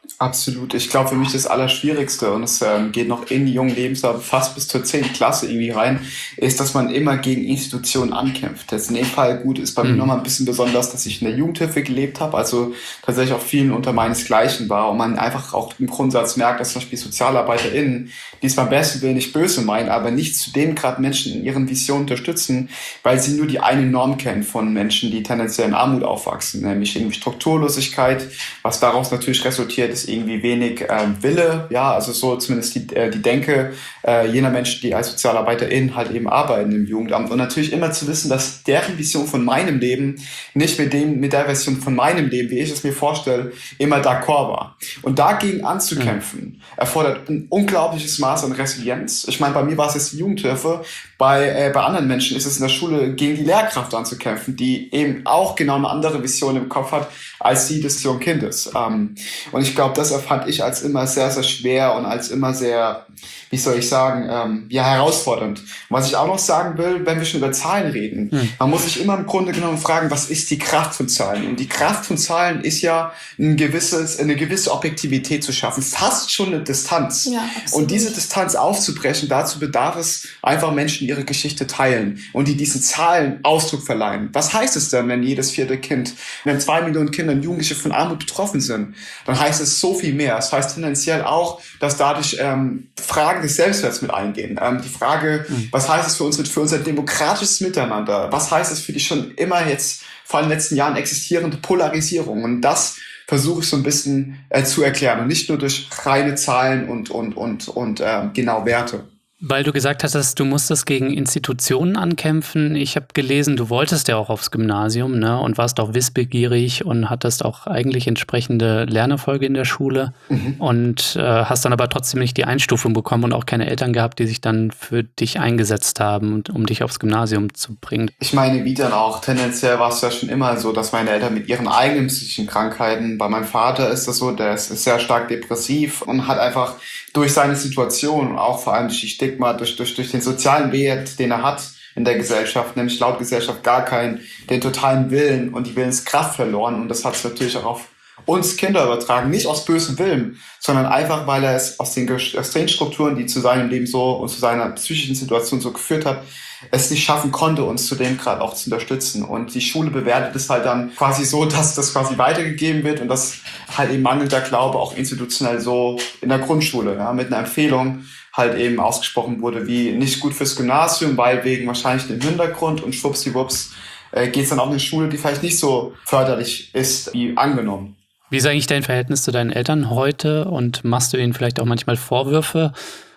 Speaker 3: Absolut. Ich glaube, für mich das Allerschwierigste, und es ähm, geht noch in die jungen Lebensjahre fast bis zur zehnten Klasse irgendwie rein, ist, dass man immer gegen Institutionen ankämpft. Jetzt in dem Fall, gut, ist bei mhm. mir nochmal ein bisschen besonders, dass ich in der Jugendhilfe gelebt habe, also tatsächlich auch vielen unter meinesgleichen war und man einfach auch im Grundsatz merkt, dass zum Beispiel SozialarbeiterInnen, die es beim besten Willen nicht böse meinen, aber nicht zudem gerade Menschen in ihren Visionen unterstützen, weil sie nur die eine Norm kennen von Menschen, die tendenziell in Armut aufwachsen, nämlich irgendwie Strukturlosigkeit, was daraus natürlich resultiert, ist irgendwie wenig äh, Wille, ja, also so zumindest die, äh, die Denke äh, jener Menschen, die als SozialarbeiterInnen halt eben arbeiten im Jugendamt. Und natürlich immer zu wissen, dass deren Vision von meinem Leben nicht mit dem, mit der Version von meinem Leben, wie ich es mir vorstelle, immer d'accord war. Und dagegen anzukämpfen, mhm. erfordert ein unglaubliches Maß an Resilienz. Ich meine, bei mir war es jetzt die Jugendhilfe, bei, äh, bei anderen Menschen ist es in der Schule, gegen die Lehrkraft anzukämpfen, die eben auch genau eine andere Vision im Kopf hat, als die des jungen Kindes. Ähm, und ich glaube, das erfand ich als immer sehr, sehr schwer und als immer sehr, wie soll ich sagen, ähm, ja, herausfordernd. Und was ich auch noch sagen will, wenn wir schon über Zahlen reden, hm. man muss sich immer im Grunde genommen fragen, was ist die Kraft von Zahlen? Und die Kraft von Zahlen ist ja ein gewisses, eine gewisse Objektivität zu schaffen, fast schon eine Distanz. Ja, und diese Distanz aufzubrechen, dazu bedarf es einfach Menschen, die ihre Geschichte teilen und die diesen Zahlen Ausdruck verleihen. Was heißt es denn, wenn jedes vierte Kind, wenn zwei Millionen Kinder und Jugendliche von Armut betroffen sind? Dann heißt es so viel mehr. Das heißt tendenziell auch, dass dadurch ähm, Fragen des Selbstwerts mit eingehen. Ähm, die Frage, mhm. was heißt es für uns, für unser demokratisches Miteinander? Was heißt es für die schon immer jetzt, vor den letzten Jahren existierende Polarisierung? Und das versuche ich so ein bisschen äh, zu erklären und nicht nur durch reine Zahlen und, und, und, und äh, genau Werte.
Speaker 1: Weil du gesagt hast, du musstest gegen Institutionen ankämpfen. Ich habe gelesen, du wolltest ja auch aufs Gymnasium, ne, und warst auch wissbegierig und hattest auch eigentlich entsprechende Lernerfolge in der Schule mhm. und äh, hast dann aber trotzdem nicht die Einstufung bekommen und auch keine Eltern gehabt, die sich dann für dich eingesetzt haben, um dich aufs Gymnasium zu bringen.
Speaker 3: Ich meine, wie dann auch, tendenziell war es ja schon immer so, dass meine Eltern mit ihren eigenen psychischen Krankheiten, bei meinem Vater ist das so, der ist sehr stark depressiv und hat einfach durch seine Situation, auch vor allem durch die Stigma, durch, durch, durch den sozialen Wert, den er hat in der Gesellschaft, nämlich laut Gesellschaft gar keinen, den totalen Willen und die Willenskraft verloren. Und das hat es natürlich auch auf uns Kinder übertragen, nicht aus bösem Willen, sondern einfach, weil er es aus den, aus den Strukturen, die zu seinem Leben so und zu seiner psychischen Situation so geführt hat, es nicht schaffen konnte, uns zu dem Grad auch zu unterstützen. Und die Schule bewertet es halt dann quasi so, dass das quasi weitergegeben wird und das halt eben mangelnder Glaube auch institutionell so in der Grundschule, ja, mit einer Empfehlung halt eben ausgesprochen wurde, wie nicht gut fürs Gymnasium, weil wegen wahrscheinlich dem Hintergrund und schwuppsdiwupps äh, geht es dann auch in eine Schule, die vielleicht nicht so förderlich ist, wie angenommen.
Speaker 1: Wie ist eigentlich dein Verhältnis zu deinen Eltern heute und machst du ihnen vielleicht auch manchmal Vorwürfe?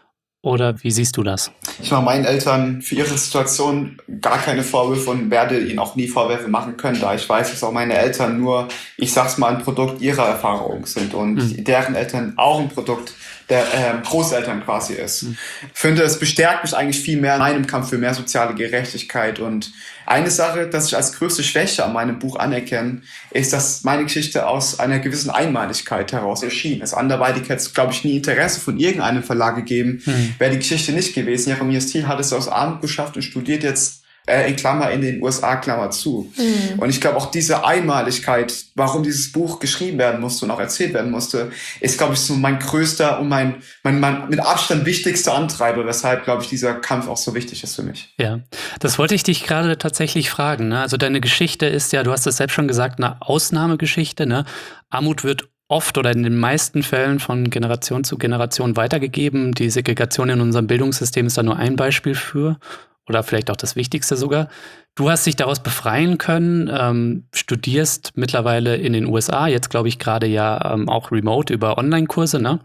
Speaker 1: Oder wie siehst du das?
Speaker 3: Ich mache meinen Eltern für ihre Situation gar keine Vorwürfe und werde ihnen auch nie Vorwürfe machen können, da ich weiß, dass auch meine Eltern nur, ich sag's mal, ein Produkt ihrer Erfahrung sind und mhm. deren Eltern auch ein Produkt der äh, Großeltern quasi ist. Mhm. Ich finde, es bestärkt mich eigentlich viel mehr in meinem Kampf für mehr soziale Gerechtigkeit. Und eine Sache, dass ich als größte Schwäche an meinem Buch anerkenne, ist, dass meine Geschichte aus einer gewissen Einmaligkeit heraus erschien. Es anderweitig hätte es, glaube ich, nie Interesse von irgendeinem Verlag gegeben, mhm. wäre die Geschichte nicht gewesen. Jeremias Thiel hat es aus Armut geschafft und studiert jetzt äh, in Klammer in den U S A, Klammer zu. Mhm. Und ich glaube auch diese Einmaligkeit, warum dieses Buch geschrieben werden musste und auch erzählt werden musste, ist, glaube ich, so mein größter und mein, mein, mein mit Abstand wichtigster Antreiber, weshalb, glaube ich, dieser Kampf auch so wichtig ist für mich.
Speaker 1: Ja, das wollte ich dich gerade tatsächlich fragen, ne? Also deine Geschichte ist ja, du hast es selbst schon gesagt, eine Ausnahmegeschichte, ne? Armut wird oft oder in den meisten Fällen von Generation zu Generation weitergegeben. Die Segregation in unserem Bildungssystem ist da nur ein Beispiel für. Oder vielleicht auch das Wichtigste sogar. Du hast dich daraus befreien können, ähm, studierst mittlerweile in den U S A, jetzt glaube ich gerade ja ähm, auch remote über Online-Kurse, ne?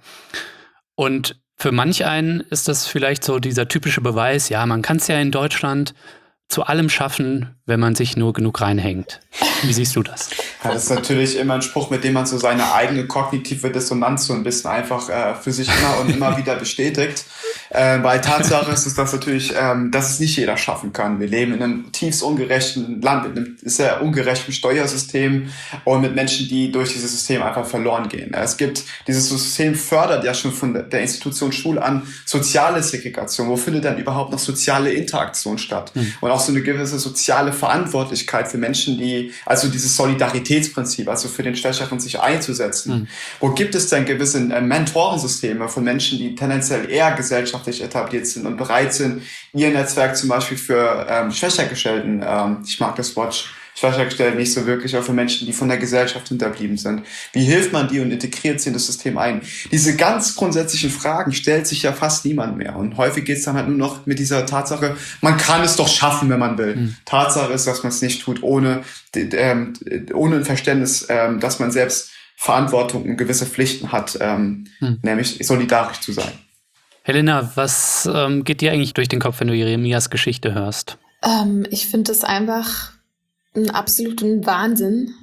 Speaker 1: Und für manch einen ist das vielleicht so dieser typische Beweis, ja, man kann es ja in Deutschland zu allem schaffen, wenn man sich nur genug reinhängt. Wie siehst du das?
Speaker 3: Ja, das ist natürlich immer ein Spruch, mit dem man so seine eigene kognitive Dissonanz so ein bisschen einfach äh, für sich immer und immer wieder bestätigt. Äh, weil Tatsache ist es, dass natürlich, ähm, dass es nicht jeder schaffen kann. Wir leben in einem tiefst ungerechten Land mit einem sehr ungerechten Steuersystem und mit Menschen, die durch dieses System einfach verloren gehen. Es gibt, dieses System fördert ja schon von der Institution Schule an soziale Segregation. Wo findet dann überhaupt noch soziale Interaktion statt? Mhm. Und auch so eine gewisse soziale Verantwortlichkeit für Menschen, die, also dieses Solidaritätsprinzip, also für den Schwächeren sich einzusetzen. Mhm. Wo gibt es denn gewisse äh, Mentorensysteme von Menschen, die tendenziell eher gesellschaftlich etabliert sind und bereit sind, ihr Netzwerk zum Beispiel für ähm, Schwächergestellten, ähm, ich mag das Wort Schwächergestellten nicht so wirklich, aber für Menschen, die von der Gesellschaft hinterblieben sind. Wie hilft man die und integriert sie in das System ein? Diese ganz grundsätzlichen Fragen stellt sich ja fast niemand mehr. Und häufig geht es dann halt nur noch mit dieser Tatsache, man kann es doch schaffen, wenn man will. Mhm. Tatsache ist, dass man es nicht tut, ohne, ähm, ohne ein Verständnis, ähm, dass man selbst Verantwortung und gewisse Pflichten hat, ähm, mhm. nämlich solidarisch zu sein.
Speaker 1: Helena, was ähm, geht dir eigentlich durch den Kopf, wenn du Jeremias Geschichte hörst?
Speaker 2: Ähm, ich finde es einfach einen absoluten Wahnsinn,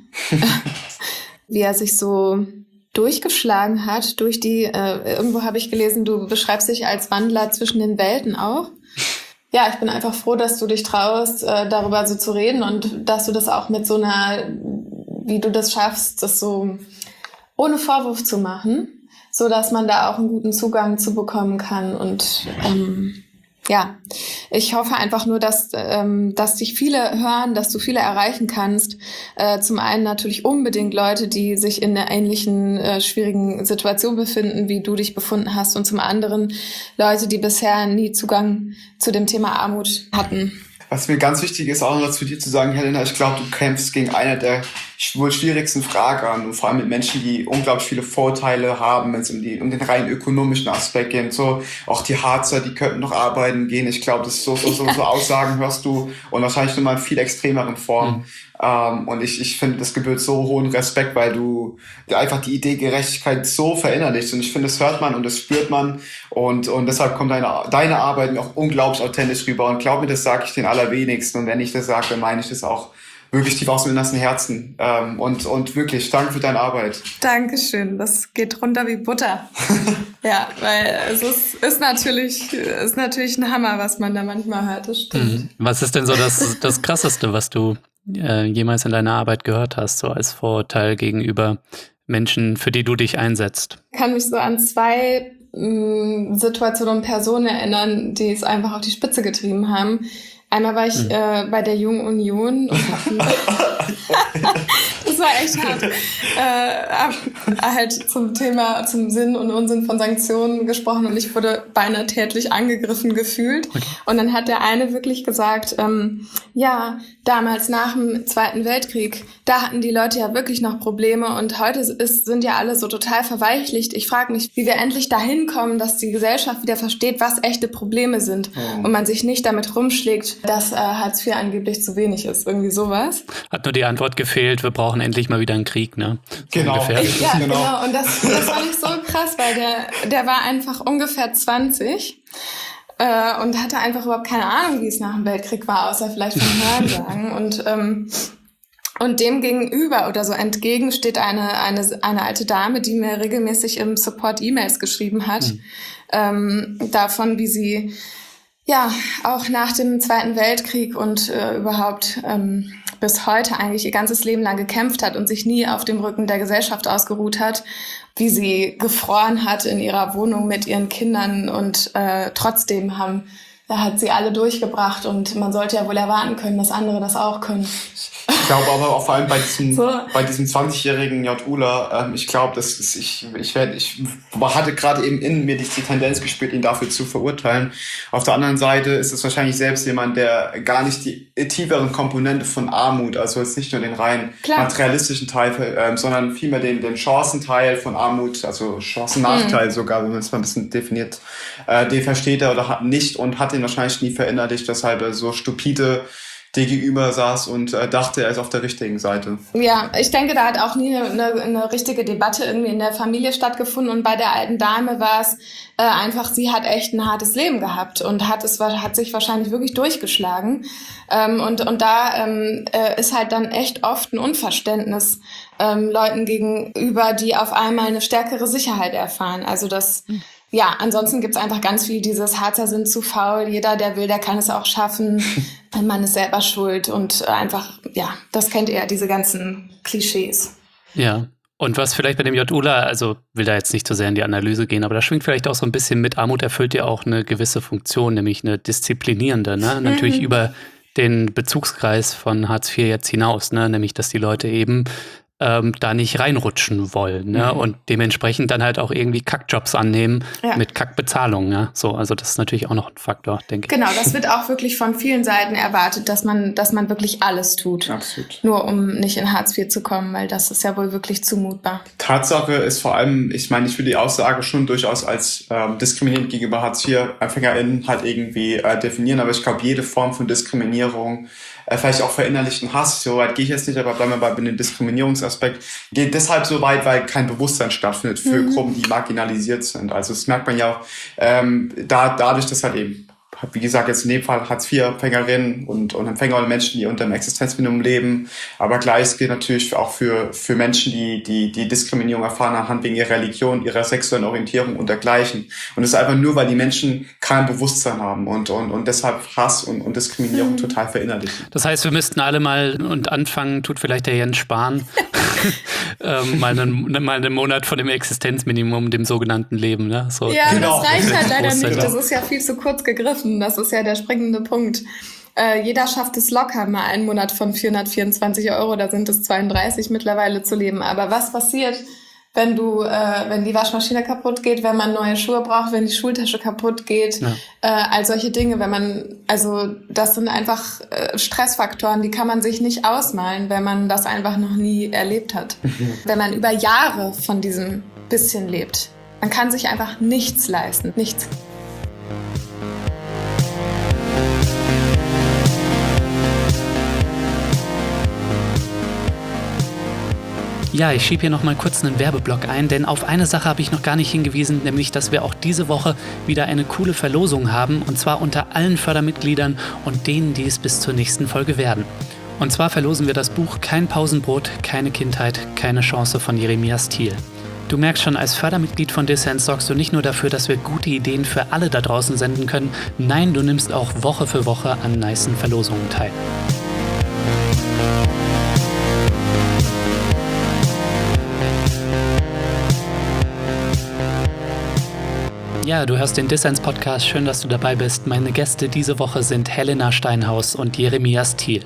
Speaker 2: wie er sich so durchgeschlagen hat durch die, äh, irgendwo habe ich gelesen, du beschreibst dich als Wandler zwischen den Welten auch. Ja, ich bin einfach froh, dass du dich traust, äh, darüber so zu reden und dass du das auch mit so einer, wie du das schaffst, das so ohne Vorwurf zu machen, so dass man da auch einen guten Zugang zu bekommen kann. Und ähm, ja, ich hoffe einfach nur, dass ähm, dass dich viele hören, dass du viele erreichen kannst. Äh, zum einen natürlich unbedingt Leute, die sich in einer ähnlichen äh, schwierigen Situation befinden, wie du dich befunden hast. Und zum anderen Leute, die bisher nie Zugang zu dem Thema Armut hatten.
Speaker 3: Was mir ganz wichtig ist, auch noch zu dir zu sagen, Helena, ich glaube, du kämpfst gegen eine der wohl schwierigsten Fragen an und vor allem mit Menschen, die unglaublich viele Vorteile haben, wenn es um, die, um den rein ökonomischen Aspekt geht. So, auch die Harzer, die könnten noch arbeiten gehen. Ich glaube, das ist so, so, so, so Aussagen hörst du und wahrscheinlich nochmal in viel extremeren Formen. Mhm. Um, und ich, ich finde, das gebührt so hohen Respekt, weil du einfach die Idee Gerechtigkeit so verinnerlichst. Und ich finde, das hört man und das spürt man. Und, und deshalb kommt deine, deine Arbeit mir auch unglaublich authentisch rüber. Und glaub mir, das sage ich den allerwenigsten. Und wenn ich das sage, dann meine ich das auch wirklich tief aus dem innersten Herzen. Um, und, und wirklich, danke für deine Arbeit.
Speaker 2: Dankeschön. Das geht runter wie Butter. Ja, weil es ist, ist natürlich, ist natürlich ein Hammer, was man da manchmal hört. Das stimmt.
Speaker 1: Mhm. Was ist denn so das, das Krasseste, was du Äh, jemals in deiner Arbeit gehört hast, so als Vorurteil gegenüber Menschen, für die du dich einsetzt?
Speaker 2: Ich kann mich so an zwei mh, Situationen und Personen erinnern, die es einfach auf die Spitze getrieben haben. Einmal war ich hm. äh, bei der Jungen Union und das war echt hart. Äh, halt zum Thema, zum Sinn und Unsinn von Sanktionen gesprochen und ich wurde beinahe tätlich angegriffen gefühlt. Okay. Und dann hat der eine wirklich gesagt, ähm, ja, damals nach dem Zweiten Weltkrieg, da hatten die Leute ja wirklich noch Probleme und heute ist, sind ja alle so total verweichlicht. Ich frage mich, wie wir endlich dahin kommen, dass die Gesellschaft wieder versteht, was echte Probleme sind oh. und man sich nicht damit rumschlägt, dass äh, Hartz vier angeblich zu wenig ist. Irgendwie sowas.
Speaker 1: Hat nur die Antwort gefehlt, wir brauchen endlich mal wieder einen Krieg, ne? So
Speaker 3: genau.
Speaker 2: Ich, ja, genau. genau. Und das, das fand ich so krass, weil der, der war einfach ungefähr zwanzig äh, und hatte einfach überhaupt keine Ahnung, wie es nach dem Weltkrieg war, außer vielleicht von Hörensagen. Und ähm, Und dem gegenüber oder so entgegen steht eine, eine, eine alte Dame, die mir regelmäßig im Support E-Mails geschrieben hat, mhm. ähm, davon, wie sie ja auch nach dem Zweiten Weltkrieg und äh, überhaupt ähm, bis heute eigentlich ihr ganzes Leben lang gekämpft hat und sich nie auf dem Rücken der Gesellschaft ausgeruht hat, wie sie gefroren hat in ihrer Wohnung mit ihren Kindern und äh, trotzdem haben, da hat sie alle durchgebracht und man sollte ja wohl erwarten können, dass andere das auch können.
Speaker 3: Ich glaube aber auch vor allem bei diesem, so. bei diesem zwanzigjährigen J-Ula, ähm, ich glaube, das ist, ich, ich werde, ich hatte gerade eben in mir die, die Tendenz gespürt, ihn dafür zu verurteilen. Auf der anderen Seite ist es wahrscheinlich selbst jemand, der gar nicht die tieferen Komponente von Armut, also jetzt nicht nur den rein Klar. materialistischen Teil, ähm, sondern vielmehr den, den Chancenteil von Armut, also Chancennachteil mhm. sogar, wenn man es mal ein bisschen definiert, äh, den versteht er oder hat nicht und hat ihn wahrscheinlich nie verinnerlicht, weshalb er so stupide dir gegenüber saß und äh, dachte, er ist auf der richtigen Seite.
Speaker 2: Ja, ich denke, da hat auch nie eine, eine richtige Debatte irgendwie in der Familie stattgefunden und bei der alten Dame war es äh, einfach, sie hat echt ein hartes Leben gehabt und hat es hat sich wahrscheinlich wirklich durchgeschlagen ähm, und und da ähm, äh, ist halt dann echt oft ein Unverständnis ähm, Leuten gegenüber, die auf einmal eine stärkere Sicherheit erfahren. Also das Ja, ansonsten gibt's einfach ganz viel dieses Harzer sind zu faul. Jeder, der will, der kann es auch schaffen. Man ist selber schuld und einfach, ja, das kennt ihr, diese ganzen Klischees.
Speaker 1: Ja. Und was vielleicht bei dem J U L A, also will da jetzt nicht so sehr in die Analyse gehen, aber da schwingt vielleicht auch so ein bisschen mit, Armut erfüllt ja auch eine gewisse Funktion, nämlich eine disziplinierende, ne? Mhm. Natürlich über den Bezugskreis von Hartz vier jetzt hinaus, ne? Nämlich, dass die Leute eben ähm, da nicht reinrutschen wollen, ne? Mhm. Und dementsprechend dann halt auch irgendwie Kackjobs annehmen ja. mit Kackbezahlung, ne? So, also das ist natürlich auch noch ein Faktor, denke ich.
Speaker 2: Genau, das wird auch wirklich von vielen Seiten erwartet, dass man, dass man wirklich alles tut.
Speaker 3: Absolut.
Speaker 2: Nur um nicht in Hartz vier zu kommen, weil das ist ja wohl wirklich zumutbar.
Speaker 3: Tatsache ist vor allem, ich meine, ich will die Aussage schon durchaus als ähm, diskriminierend gegenüber Hartz vier-EmpfängerInnen halt irgendwie äh, definieren, aber ich glaube, jede Form von Diskriminierung, äh, vielleicht auch verinnerlichten Hass, so weit gehe ich jetzt nicht, aber bleiben wir bei dem Diskriminierungsaspekt, geht deshalb so weit, weil kein Bewusstsein stattfindet für mhm. Gruppen, die marginalisiert sind. Also das merkt man ja auch ähm, da, dadurch, dass halt eben, wie gesagt, jetzt in dem Fall Hartz vier-Empfängerinnen und, und Empfänger und Menschen, die unter dem Existenzminimum leben. Aber gleiches gilt natürlich auch für, für Menschen, die, die, die Diskriminierung erfahren anhand wegen ihrer Religion, ihrer sexuellen Orientierung und dergleichen. Und das ist einfach nur, weil die Menschen kein Bewusstsein haben und, und, und deshalb Hass und, und Diskriminierung mhm. total verinnerlichen.
Speaker 1: Das heißt, wir müssten alle mal und anfangen, tut vielleicht der Jens Spahn, ähm, mal, einen, mal einen Monat von dem Existenzminimum, dem sogenannten Leben. Ne? So,
Speaker 2: ja, genau. Das reicht halt leider nicht. Das ist ja viel zu kurz gegriffen. Das ist ja der springende Punkt. Äh, jeder schafft es locker, mal einen Monat von vierhundertvierundzwanzig Euro, da sind es zweiunddreißig mittlerweile zu leben. Aber was passiert, wenn du, äh, wenn die Waschmaschine kaputt geht, wenn man neue Schuhe braucht, wenn die Schultasche kaputt geht, ja. äh, all solche Dinge, wenn man, also das sind einfach äh, Stressfaktoren, die kann man sich nicht ausmalen, wenn man das einfach noch nie erlebt hat. Mhm. Wenn man über Jahre von diesem bisschen lebt, man kann sich einfach nichts leisten, nichts.
Speaker 1: Ja, ich schiebe hier noch mal kurz einen Werbeblock ein, denn auf eine Sache habe ich noch gar nicht hingewiesen, nämlich, dass wir auch diese Woche wieder eine coole Verlosung haben, und zwar unter allen Fördermitgliedern und denen, die es bis zur nächsten Folge werden. Und zwar verlosen wir das Buch Kein Pausenbrot, keine Kindheit, keine Chance von Jeremias Thiel. Du merkst schon, als Fördermitglied von Dissens sorgst du nicht nur dafür, dass wir gute Ideen für alle da draußen senden können, nein, du nimmst auch Woche für Woche an nicen Verlosungen teil. Ja, du hörst den Dissens-Podcast. Schön, dass du dabei bist. Meine Gäste diese Woche sind Helena Steinhaus und Jeremias Thiel.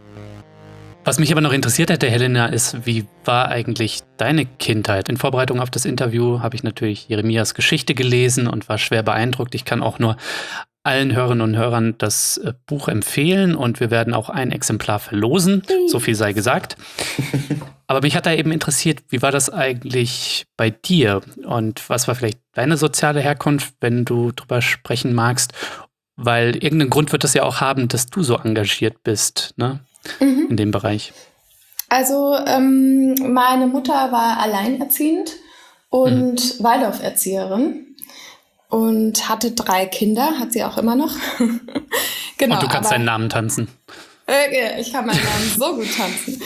Speaker 1: Was mich aber noch interessiert hätte, Helena, ist, wie war eigentlich deine Kindheit? In Vorbereitung auf das Interview habe ich natürlich Jeremias Geschichte gelesen und war schwer beeindruckt. Ich kann auch nur allen Hörerinnen und Hörern das Buch empfehlen und wir werden auch ein Exemplar verlosen. So viel sei gesagt. Aber mich hat da eben interessiert, wie war das eigentlich bei dir? Und was war vielleicht deine soziale Herkunft, wenn du drüber sprechen magst? Weil irgendeinen Grund wird es ja auch haben, dass du so engagiert bist, ne? Mhm. In dem Bereich.
Speaker 2: Also ähm, meine Mutter war alleinerziehend und mhm. Waldorferzieherin. Und hatte drei Kinder, hat sie auch immer noch.
Speaker 1: Genau, und du kannst aber, deinen Namen tanzen.
Speaker 2: Äh, ich kann meinen Namen so gut tanzen.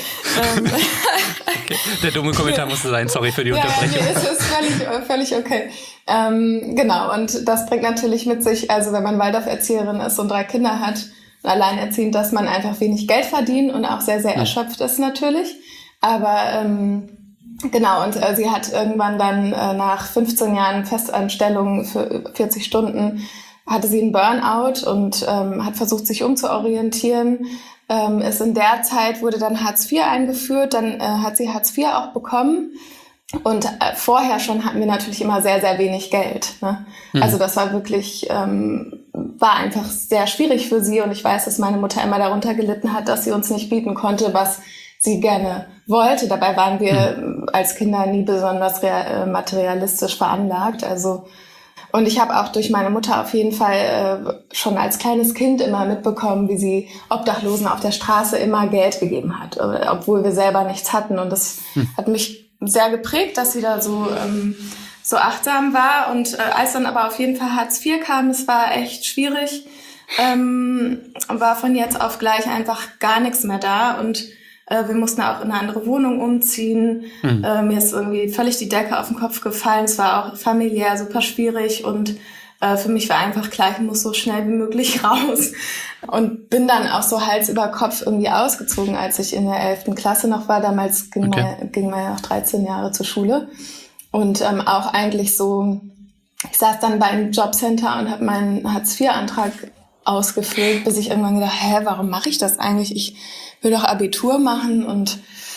Speaker 1: Okay. Der dumme Kommentar musste sein, sorry für die
Speaker 2: ja,
Speaker 1: Unterbrechung.
Speaker 2: Nee, es ist völlig, völlig okay. Ähm, genau, und das bringt natürlich mit sich, also wenn man Waldorferzieherin ist und drei Kinder hat, alleinerziehend, dass man einfach wenig Geld verdient und auch sehr, sehr erschöpft ist natürlich. Aber ähm, genau, und äh, sie hat irgendwann dann äh, nach fünfzehn Jahren Festanstellung für vierzig Stunden, hatte sie einen Burnout und ähm, hat versucht, sich umzuorientieren. Ähm, ist in der Zeit, wurde dann Hartz vier eingeführt, dann äh, hat sie Hartz vier auch bekommen. Und äh, vorher schon hatten wir natürlich immer sehr, sehr wenig Geld. Ne? Mhm. Also das war wirklich, ähm, war einfach sehr schwierig für sie. Und ich weiß, dass meine Mutter immer darunter gelitten hat, dass sie uns nicht bieten konnte, was sie gerne wollte. Dabei waren wir mhm. als Kinder nie besonders real, äh, materialistisch veranlagt. Also und ich habe auch durch meine Mutter auf jeden Fall äh, schon als kleines Kind immer mitbekommen, wie sie Obdachlosen auf der Straße immer Geld gegeben hat, äh, obwohl wir selber nichts hatten. Und das mhm. hat mich sehr geprägt, dass sie da so ähm, so achtsam war. Und äh, als dann aber auf jeden Fall Hartz vier kam, es war echt schwierig, ähm, war von jetzt auf gleich einfach gar nichts mehr da. Und Äh, wir mussten auch in eine andere Wohnung umziehen. Mhm. Äh, mir ist irgendwie völlig die Decke auf den Kopf gefallen. Es war auch familiär super schwierig und äh, für mich war einfach klar, ich muss so schnell wie möglich raus. Und bin dann auch so Hals über Kopf irgendwie ausgezogen, als ich in der elften Klasse noch war. Damals ging, okay. man, ging man ja auch dreizehn Jahre zur Schule. Und ähm, auch eigentlich so, ich saß dann beim Jobcenter und habe meinen Hartz vier Antrag ausgefüllt, bis ich irgendwann gedacht, hä, warum mache ich das eigentlich? Ich will doch Abitur machen und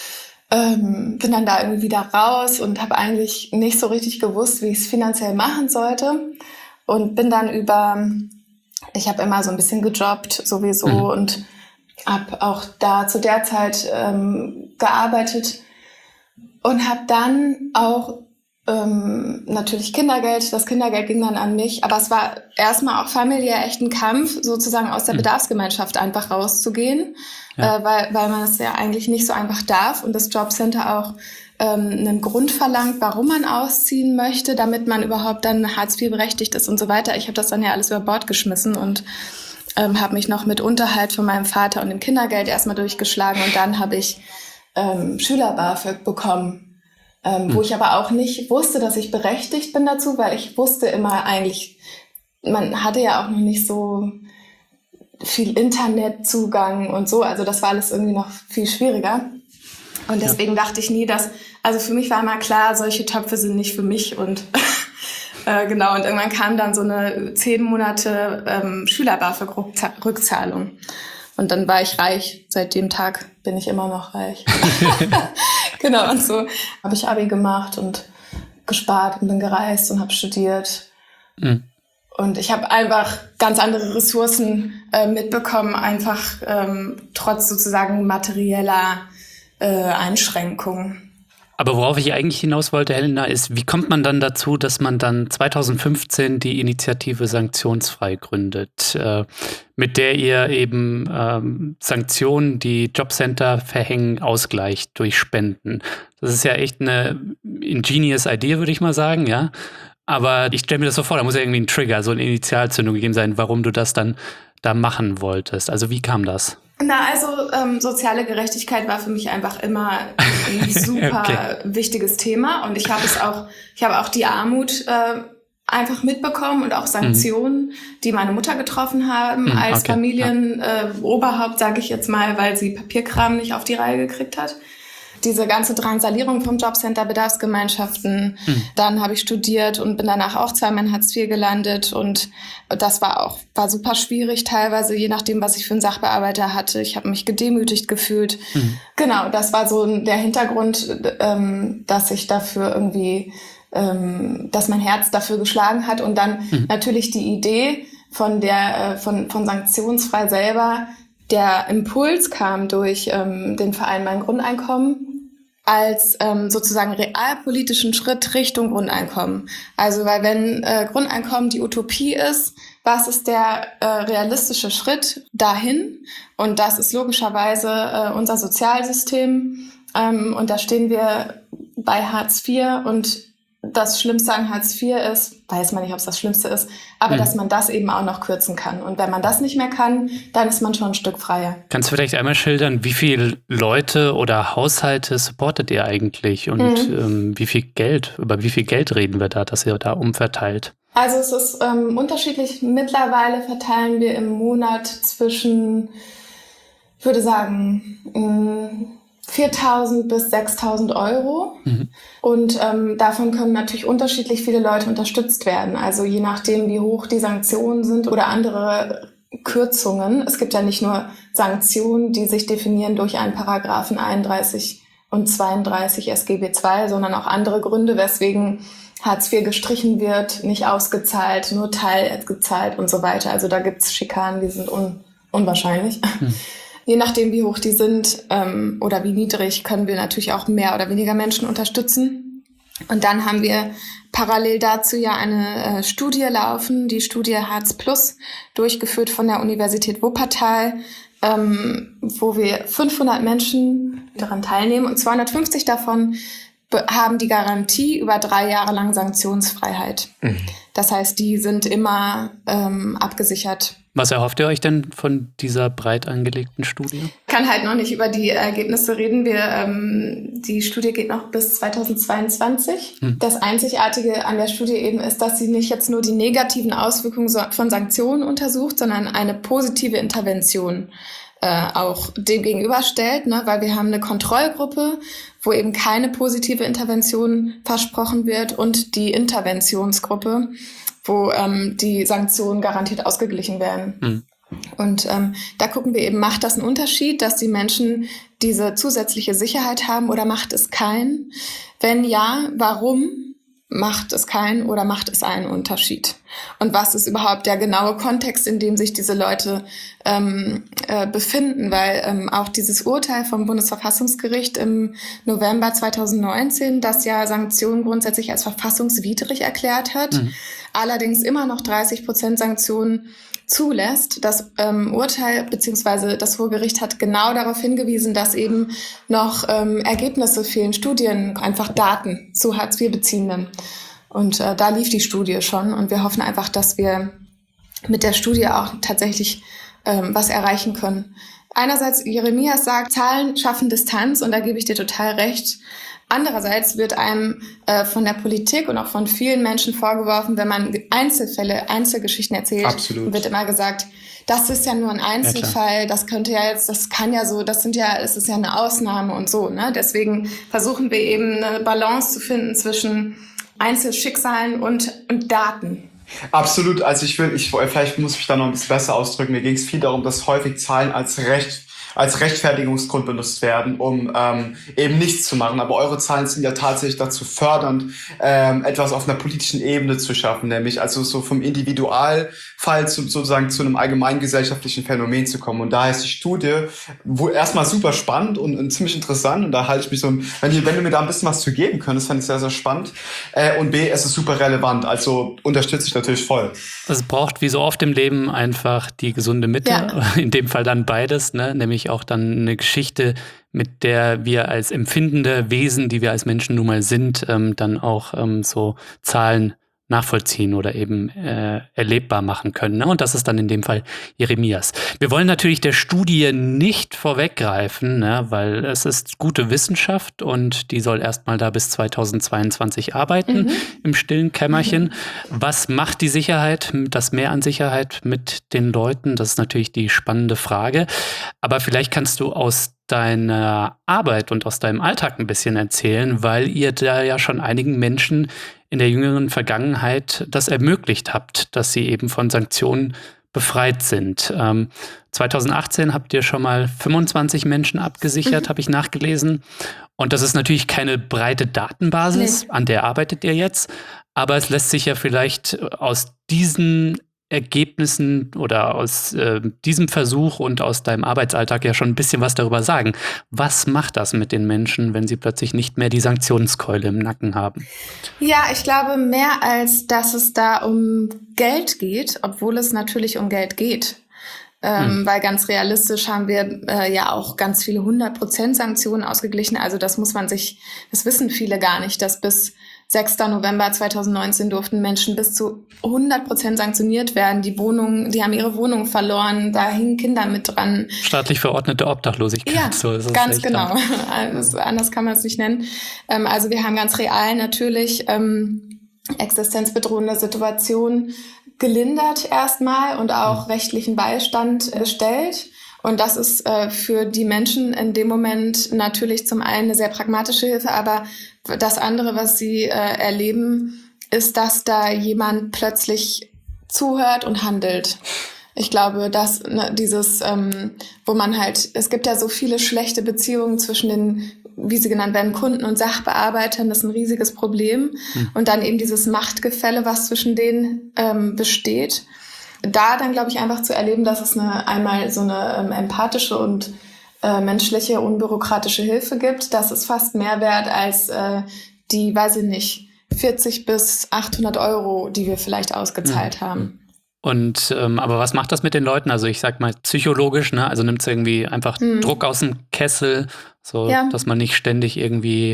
Speaker 2: ähm, bin dann da irgendwie wieder raus und habe eigentlich nicht so richtig gewusst, wie ich es finanziell machen sollte. Und bin dann über, ich habe immer so ein bisschen gejobbt sowieso mhm. und habe auch da zu der Zeit ähm, gearbeitet und habe dann auch ähm, natürlich Kindergeld, das Kindergeld ging dann an mich, aber es war erstmal auch familiär echt ein Kampf, sozusagen aus der mhm. Bedarfsgemeinschaft einfach rauszugehen, ja. äh, weil, weil man es ja eigentlich nicht so einfach darf und das Jobcenter auch ähm, einen Grund verlangt, warum man ausziehen möchte, damit man überhaupt dann Hartz vier berechtigt ist und so weiter. Ich habe das dann ja alles über Bord geschmissen und ähm, habe mich noch mit Unterhalt von meinem Vater und dem Kindergeld erstmal durchgeschlagen und dann habe ich ähm, Schüler-BAföG bekommen. Ähm, mhm. Wo ich aber auch nicht wusste, dass ich berechtigt bin dazu, weil ich wusste immer eigentlich, man hatte ja auch noch nicht so viel Internetzugang und so, also das war alles irgendwie noch viel schwieriger. Und deswegen ja. dachte ich nie, dass, also für mich war immer klar, solche Töpfe sind nicht für mich und äh, genau, und irgendwann kam dann so eine zehn Monate ähm, Schüler-BAföG-Rückzahlung. Und dann war ich reich. Seit dem Tag bin ich immer noch reich. Genau, und so habe ich Abi gemacht und gespart und bin gereist und habe studiert. Mhm. Und ich habe einfach ganz andere Ressourcen äh, mitbekommen, einfach ähm, trotz sozusagen materieller äh, Einschränkungen.
Speaker 1: Aber worauf ich eigentlich hinaus wollte, Helena, ist, wie kommt man dann dazu, dass man dann zweitausendfünfzehn die Initiative Sanktionsfrei gründet, äh, mit der ihr eben ähm, Sanktionen, die Jobcenter verhängen, ausgleicht durch Spenden. Das ist ja echt eine ingenious Idee, würde ich mal sagen, ja. Aber ich stelle mir das so vor, da muss ja irgendwie ein Trigger, so eine Initialzündung gegeben sein, warum du das dann da machen wolltest. Also wie kam das?
Speaker 2: Na, also ähm, soziale Gerechtigkeit war für mich einfach immer ein super okay. wichtiges Thema und ich habe es auch, ich habe auch die Armut äh, einfach mitbekommen und auch Sanktionen, mhm. die meine Mutter getroffen haben mhm, als okay. Familienoberhaupt, äh, sage ich jetzt mal, weil sie Papierkram nicht auf die Reihe gekriegt hat. Diese ganze Drangsalierung vom Jobcenter, Bedarfsgemeinschaften. Mhm. Dann habe ich studiert und bin danach auch zweimal in Hartz vier gelandet. Und das war auch war super schwierig teilweise, je nachdem, was ich für einen Sachbearbeiter hatte. Ich habe mich gedemütigt gefühlt. Mhm. Genau, das war so der Hintergrund, ähm, dass ich dafür irgendwie, ähm, dass mein Herz dafür geschlagen hat. Und dann mhm. natürlich die Idee von der äh, von von Sanktionsfrei selber. Der Impuls kam durch ähm, den Verein Mein Grundeinkommen als ähm, sozusagen realpolitischen Schritt Richtung Grundeinkommen. Also weil wenn äh, Grundeinkommen die Utopie ist, was ist der äh, realistische Schritt dahin? Und das ist logischerweise äh, unser Sozialsystem. Ähm, und da stehen wir bei Hartz vier und das Schlimmste an Hartz vier ist, weiß man nicht, ob es das Schlimmste ist, aber mhm. dass man das eben auch noch kürzen kann. Und wenn man das nicht mehr kann, dann ist man schon ein Stück freier.
Speaker 1: Kannst du vielleicht einmal schildern, wie viele Leute oder Haushalte supportet ihr eigentlich und mhm. ähm, wie viel Geld, über wie viel Geld reden wir da, dass ihr da umverteilt?
Speaker 2: Also es ist ähm, unterschiedlich. Mittlerweile verteilen wir im Monat zwischen, ich würde sagen, mh, viertausend bis sechstausend Euro. Mhm. Und ähm, davon können natürlich unterschiedlich viele Leute unterstützt werden. Also je nachdem, wie hoch die Sanktionen sind oder andere Kürzungen. Es gibt ja nicht nur Sanktionen, die sich definieren durch einen Paragraphen einunddreißig und zweiunddreißig S G B zwei, sondern auch andere Gründe, weswegen Hartz vier gestrichen wird, nicht ausgezahlt, nur teilgezahlt und so weiter. Also da gibt's Schikanen, die sind un- unwahrscheinlich. Mhm. Je nachdem, wie hoch die sind ähm, oder wie niedrig, können wir natürlich auch mehr oder weniger Menschen unterstützen. Und dann haben wir parallel dazu ja eine äh, Studie laufen, die Studie Hartz Plus, durchgeführt von der Universität Wuppertal, ähm, wo wir fünfhundert Menschen daran teilnehmen und zweihundertfünfzig davon haben die Garantie über drei Jahre lang Sanktionsfreiheit. Mhm. Das heißt, die sind immer ähm, abgesichert.
Speaker 1: Was erhofft ihr euch denn von dieser breit angelegten Studie?
Speaker 2: Ich kann halt noch nicht über die Ergebnisse reden. Wir, ähm, die Studie geht noch bis zweitausendzweiundzwanzig. Hm. Das Einzigartige an der Studie eben ist, dass sie nicht jetzt nur die negativen Auswirkungen von Sanktionen untersucht, sondern eine positive Intervention äh, auch dem gegenüberstellt, ne? Weil wir haben eine Kontrollgruppe, wo eben keine positive Intervention versprochen wird, und die Interventionsgruppe, wo ähm, die Sanktionen garantiert ausgeglichen werden. Mhm. Und ähm, da gucken wir eben, macht das einen Unterschied, dass die Menschen diese zusätzliche Sicherheit haben, oder macht es keinen? Wenn ja, warum macht es keinen oder macht es einen Unterschied? Und was ist überhaupt der genaue Kontext, in dem sich diese Leute ähm, äh, befinden? Weil ähm, auch dieses Urteil vom Bundesverfassungsgericht im November zweitausendneunzehn, das ja Sanktionen grundsätzlich als verfassungswidrig erklärt hat, mhm. allerdings immer noch dreißig Prozent Sanktionen zulässt. Das ähm, Urteil bzw. das Hohe Gericht hat genau darauf hingewiesen, dass eben noch ähm, Ergebnisse fehlen, Studien, einfach Daten zu Hartz-vier-Beziehenden. Und äh, da lief die Studie schon, und wir hoffen einfach, dass wir mit der Studie auch tatsächlich ähm, was erreichen können. Einerseits, Jeremias sagt, Zahlen schaffen Distanz, und da gebe ich dir total recht. Andererseits wird einem äh, von der Politik und auch von vielen Menschen vorgeworfen, wenn man Einzelfälle, Einzelgeschichten erzählt,
Speaker 3: Absolut.
Speaker 2: Wird immer gesagt, das ist ja nur ein Einzelfall, ja, das könnte ja jetzt, das kann ja so, das sind ja, es ist ja eine Ausnahme und so, ne? Deswegen versuchen wir eben eine Balance zu finden zwischen Einzelschicksalen und, und Daten.
Speaker 3: Absolut, also ich will, ich, vielleicht muss ich da noch ein bisschen besser ausdrücken. Mir ging es viel darum, dass häufig Zahlen als Recht als Rechtfertigungsgrund benutzt werden, um ähm, eben nichts zu machen. Aber eure Zahlen sind ja tatsächlich dazu fördernd, ähm, etwas auf einer politischen Ebene zu schaffen, nämlich also so vom Individualfall zu, sozusagen zu einem allgemeingesellschaftlichen Phänomen zu kommen. Und da ist die Studie wo erstmal super spannend und, und ziemlich interessant. Und da halte ich mich so, wenn, die, wenn du mir da ein bisschen was zu geben könntest, fand ich sehr, sehr spannend. Äh, und B, es ist super relevant. Also unterstütze ich natürlich voll.
Speaker 1: Es braucht wie so oft im Leben einfach die gesunde Mitte. Ja. In dem Fall dann beides, ne? Nämlich auch dann eine Geschichte, mit der wir als empfindende Wesen, die wir als Menschen nun mal sind, ähm, dann auch ähm, so Zahlen nachvollziehen oder eben äh, erlebbar machen können. Ne? Und das ist dann in dem Fall Jeremias. Wir wollen natürlich der Studie nicht vorweggreifen, ne? Weil es ist gute Wissenschaft, und die soll erstmal da bis zweitausendzweiundzwanzig arbeiten, mhm. im stillen Kämmerchen. Mhm. Was macht die Sicherheit, das Mehr an Sicherheit mit den Leuten? Das ist natürlich die spannende Frage. Aber vielleicht kannst du aus deiner Arbeit und aus deinem Alltag ein bisschen erzählen, weil ihr da ja schon einigen Menschen in der jüngeren Vergangenheit das ermöglicht habt, dass sie eben von Sanktionen befreit sind. Ähm, zweitausendachtzehn habt ihr schon mal fünfundzwanzig Menschen abgesichert, mhm. habe ich nachgelesen. Und das ist natürlich keine breite Datenbasis, nee. an der arbeitet ihr jetzt. Aber es lässt sich ja vielleicht aus diesen Ergebnissen oder aus äh, diesem Versuch und aus deinem Arbeitsalltag ja schon ein bisschen was darüber sagen. Was macht das mit den Menschen, wenn sie plötzlich nicht mehr die Sanktionskeule im Nacken haben?
Speaker 2: Ja, ich glaube, mehr als dass es da um Geld geht, obwohl es natürlich um Geld geht. Ähm, hm. Weil ganz realistisch haben wir äh, ja auch ganz viele hundert Prozent Sanktionen ausgeglichen. Also das muss man sich, das wissen viele gar nicht, dass bis sechster November zweitausendneunzehn durften Menschen bis zu hundert Prozent sanktioniert werden. Die Wohnungen, die haben ihre Wohnung verloren, da hingen Kinder mit dran.
Speaker 1: Staatlich verordnete Obdachlosigkeit.
Speaker 2: Ja,
Speaker 1: so ist es
Speaker 2: ganz genau. Also, anders kann man es nicht nennen. Ähm, also wir haben ganz real natürlich ähm, existenzbedrohende Situationen gelindert erstmal und auch mhm. rechtlichen Beistand gestellt. Und das ist äh, für die Menschen in dem Moment natürlich zum einen eine sehr pragmatische Hilfe, aber das andere, was sie äh, erleben, ist, dass da jemand plötzlich zuhört und handelt. Ich glaube, dass ne, dieses, ähm, wo man halt, es gibt ja so viele schlechte Beziehungen zwischen den, wie sie genannt werden, Kunden und Sachbearbeitern, das ist ein riesiges Problem. Mhm. Und dann eben dieses Machtgefälle, was zwischen denen ähm, besteht. Da dann, glaube ich, einfach zu erleben, dass es eine, einmal so eine ähm, empathische und äh, menschliche, unbürokratische Hilfe gibt, das ist fast mehr wert als äh, die, weiß ich nicht, vierzig bis achthundert Euro, die wir vielleicht ausgezahlt mhm. haben.
Speaker 1: Und ähm, aber was macht das mit den Leuten? Also ich sag mal psychologisch, ne? Also nimmt es irgendwie einfach mhm. Druck aus dem Kessel, so ja. dass man nicht ständig irgendwie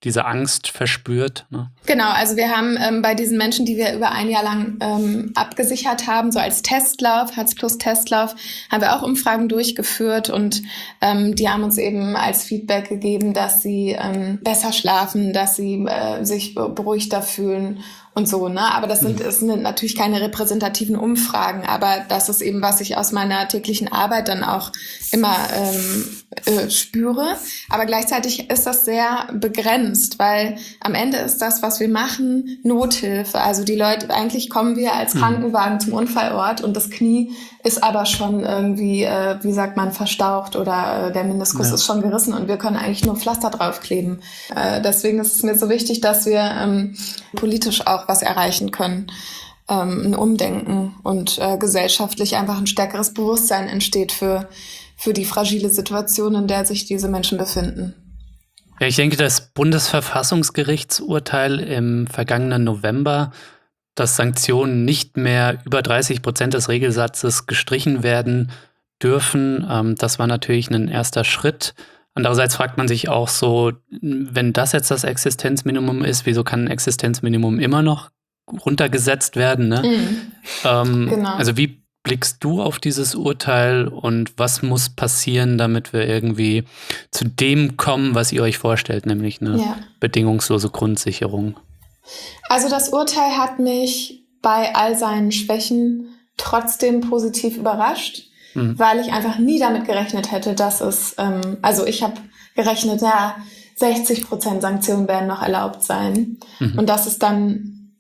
Speaker 1: diese Angst verspürt. Ne?
Speaker 2: Genau, also wir haben ähm, bei diesen Menschen, die wir über ein Jahr lang ähm, abgesichert haben, so als Testlauf, Herz Plus Testlauf, haben wir auch Umfragen durchgeführt und ähm, die haben uns eben als Feedback gegeben, dass sie ähm, besser schlafen, dass sie äh, sich beruhigter fühlen und so, ne? Aber das sind, es sind natürlich keine repräsentativen Umfragen, aber das ist eben, was ich aus meiner täglichen Arbeit dann auch immer ähm, äh, spüre. Aber gleichzeitig ist das sehr begrenzt, weil am Ende ist das, was wir machen, Nothilfe. Also die Leute, eigentlich kommen wir als Krankenwagen zum Unfallort und das Knie ist aber schon irgendwie, äh, wie sagt man, verstaucht oder äh, der Meniskus ja. ist schon gerissen und wir können eigentlich nur Pflaster draufkleben. Äh, deswegen ist es mir so wichtig, dass wir ähm, politisch auch was erreichen können, ähm, ein Umdenken und äh, gesellschaftlich einfach ein stärkeres Bewusstsein entsteht für, für die fragile Situation, in der sich diese Menschen befinden.
Speaker 1: Ja, ich denke, das Bundesverfassungsgerichtsurteil im vergangenen November, dass Sanktionen nicht mehr über dreißig Prozent des Regelsatzes gestrichen werden dürfen, ähm, das war natürlich ein erster Schritt. Andererseits fragt man sich auch so, wenn das jetzt das Existenzminimum ist, wieso kann ein Existenzminimum immer noch runtergesetzt werden? Ne? Mhm. Ähm, genau. Also wie blickst du auf dieses Urteil und was muss passieren, damit wir irgendwie zu dem kommen, was ihr euch vorstellt, nämlich eine ja. bedingungslose Grundsicherung?
Speaker 2: Also das Urteil hat mich bei all seinen Schwächen trotzdem positiv überrascht. Mhm. Weil ich einfach nie damit gerechnet hätte, dass es, ähm, also ich habe gerechnet, ja, sechzig Prozent Sanktionen werden noch erlaubt sein. Mhm. Und dass es dann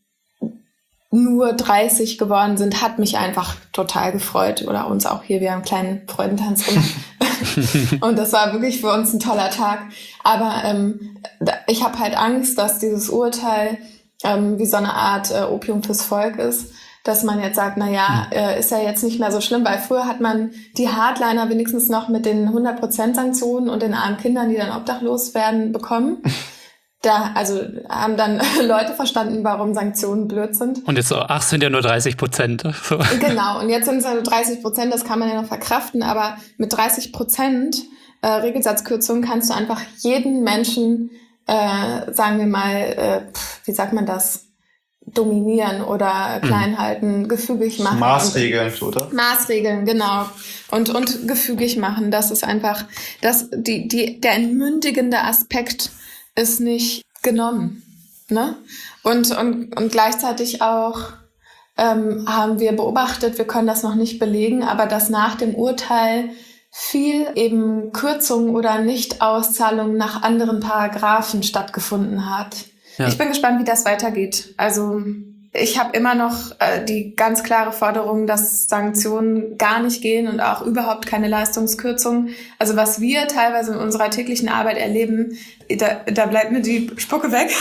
Speaker 2: nur dreißig geworden sind, hat mich einfach total gefreut. Oder uns auch hier, wir haben einen kleinen Freudentanz gemacht. Und das war wirklich für uns ein toller Tag. Aber ähm, ich habe halt Angst, dass dieses Urteil ähm, wie so eine Art äh, Opium fürs Volk ist. Dass man jetzt sagt, na ja, äh, ist ja jetzt nicht mehr so schlimm, weil früher hat man die Hardliner wenigstens noch mit den hundert Prozent Sanktionen und den armen Kindern, die dann obdachlos werden, bekommen. Da, also haben dann Leute verstanden, warum Sanktionen blöd sind.
Speaker 1: Und jetzt so, ach, sind ja nur dreißig Prozent. So. Genau,
Speaker 2: und jetzt sind es ja nur dreißig Prozent, das kann man ja noch verkraften, aber mit dreißig Prozent äh, Regelsatzkürzung kannst du einfach jeden Menschen, äh, sagen wir mal, äh, wie sagt man das, dominieren oder klein halten, mhm. gefügig machen.
Speaker 3: Maßregeln, oder?
Speaker 2: Maßregeln, genau. Und, und gefügig machen, das ist einfach, das, die, die, der entmündigende Aspekt ist nicht genommen, ne? Und, und, und gleichzeitig auch, ähm, haben wir beobachtet, wir können das noch nicht belegen, aber dass nach dem Urteil viel eben Kürzungen oder Nichtauszahlungen nach anderen Paragraphen stattgefunden hat. Ja. Ich bin gespannt, wie das weitergeht. Also ich habe immer noch äh, die ganz klare Forderung, dass Sanktionen gar nicht gehen und auch überhaupt keine Leistungskürzung. Also was wir teilweise in unserer täglichen Arbeit erleben, da, da bleibt mir die Spucke weg.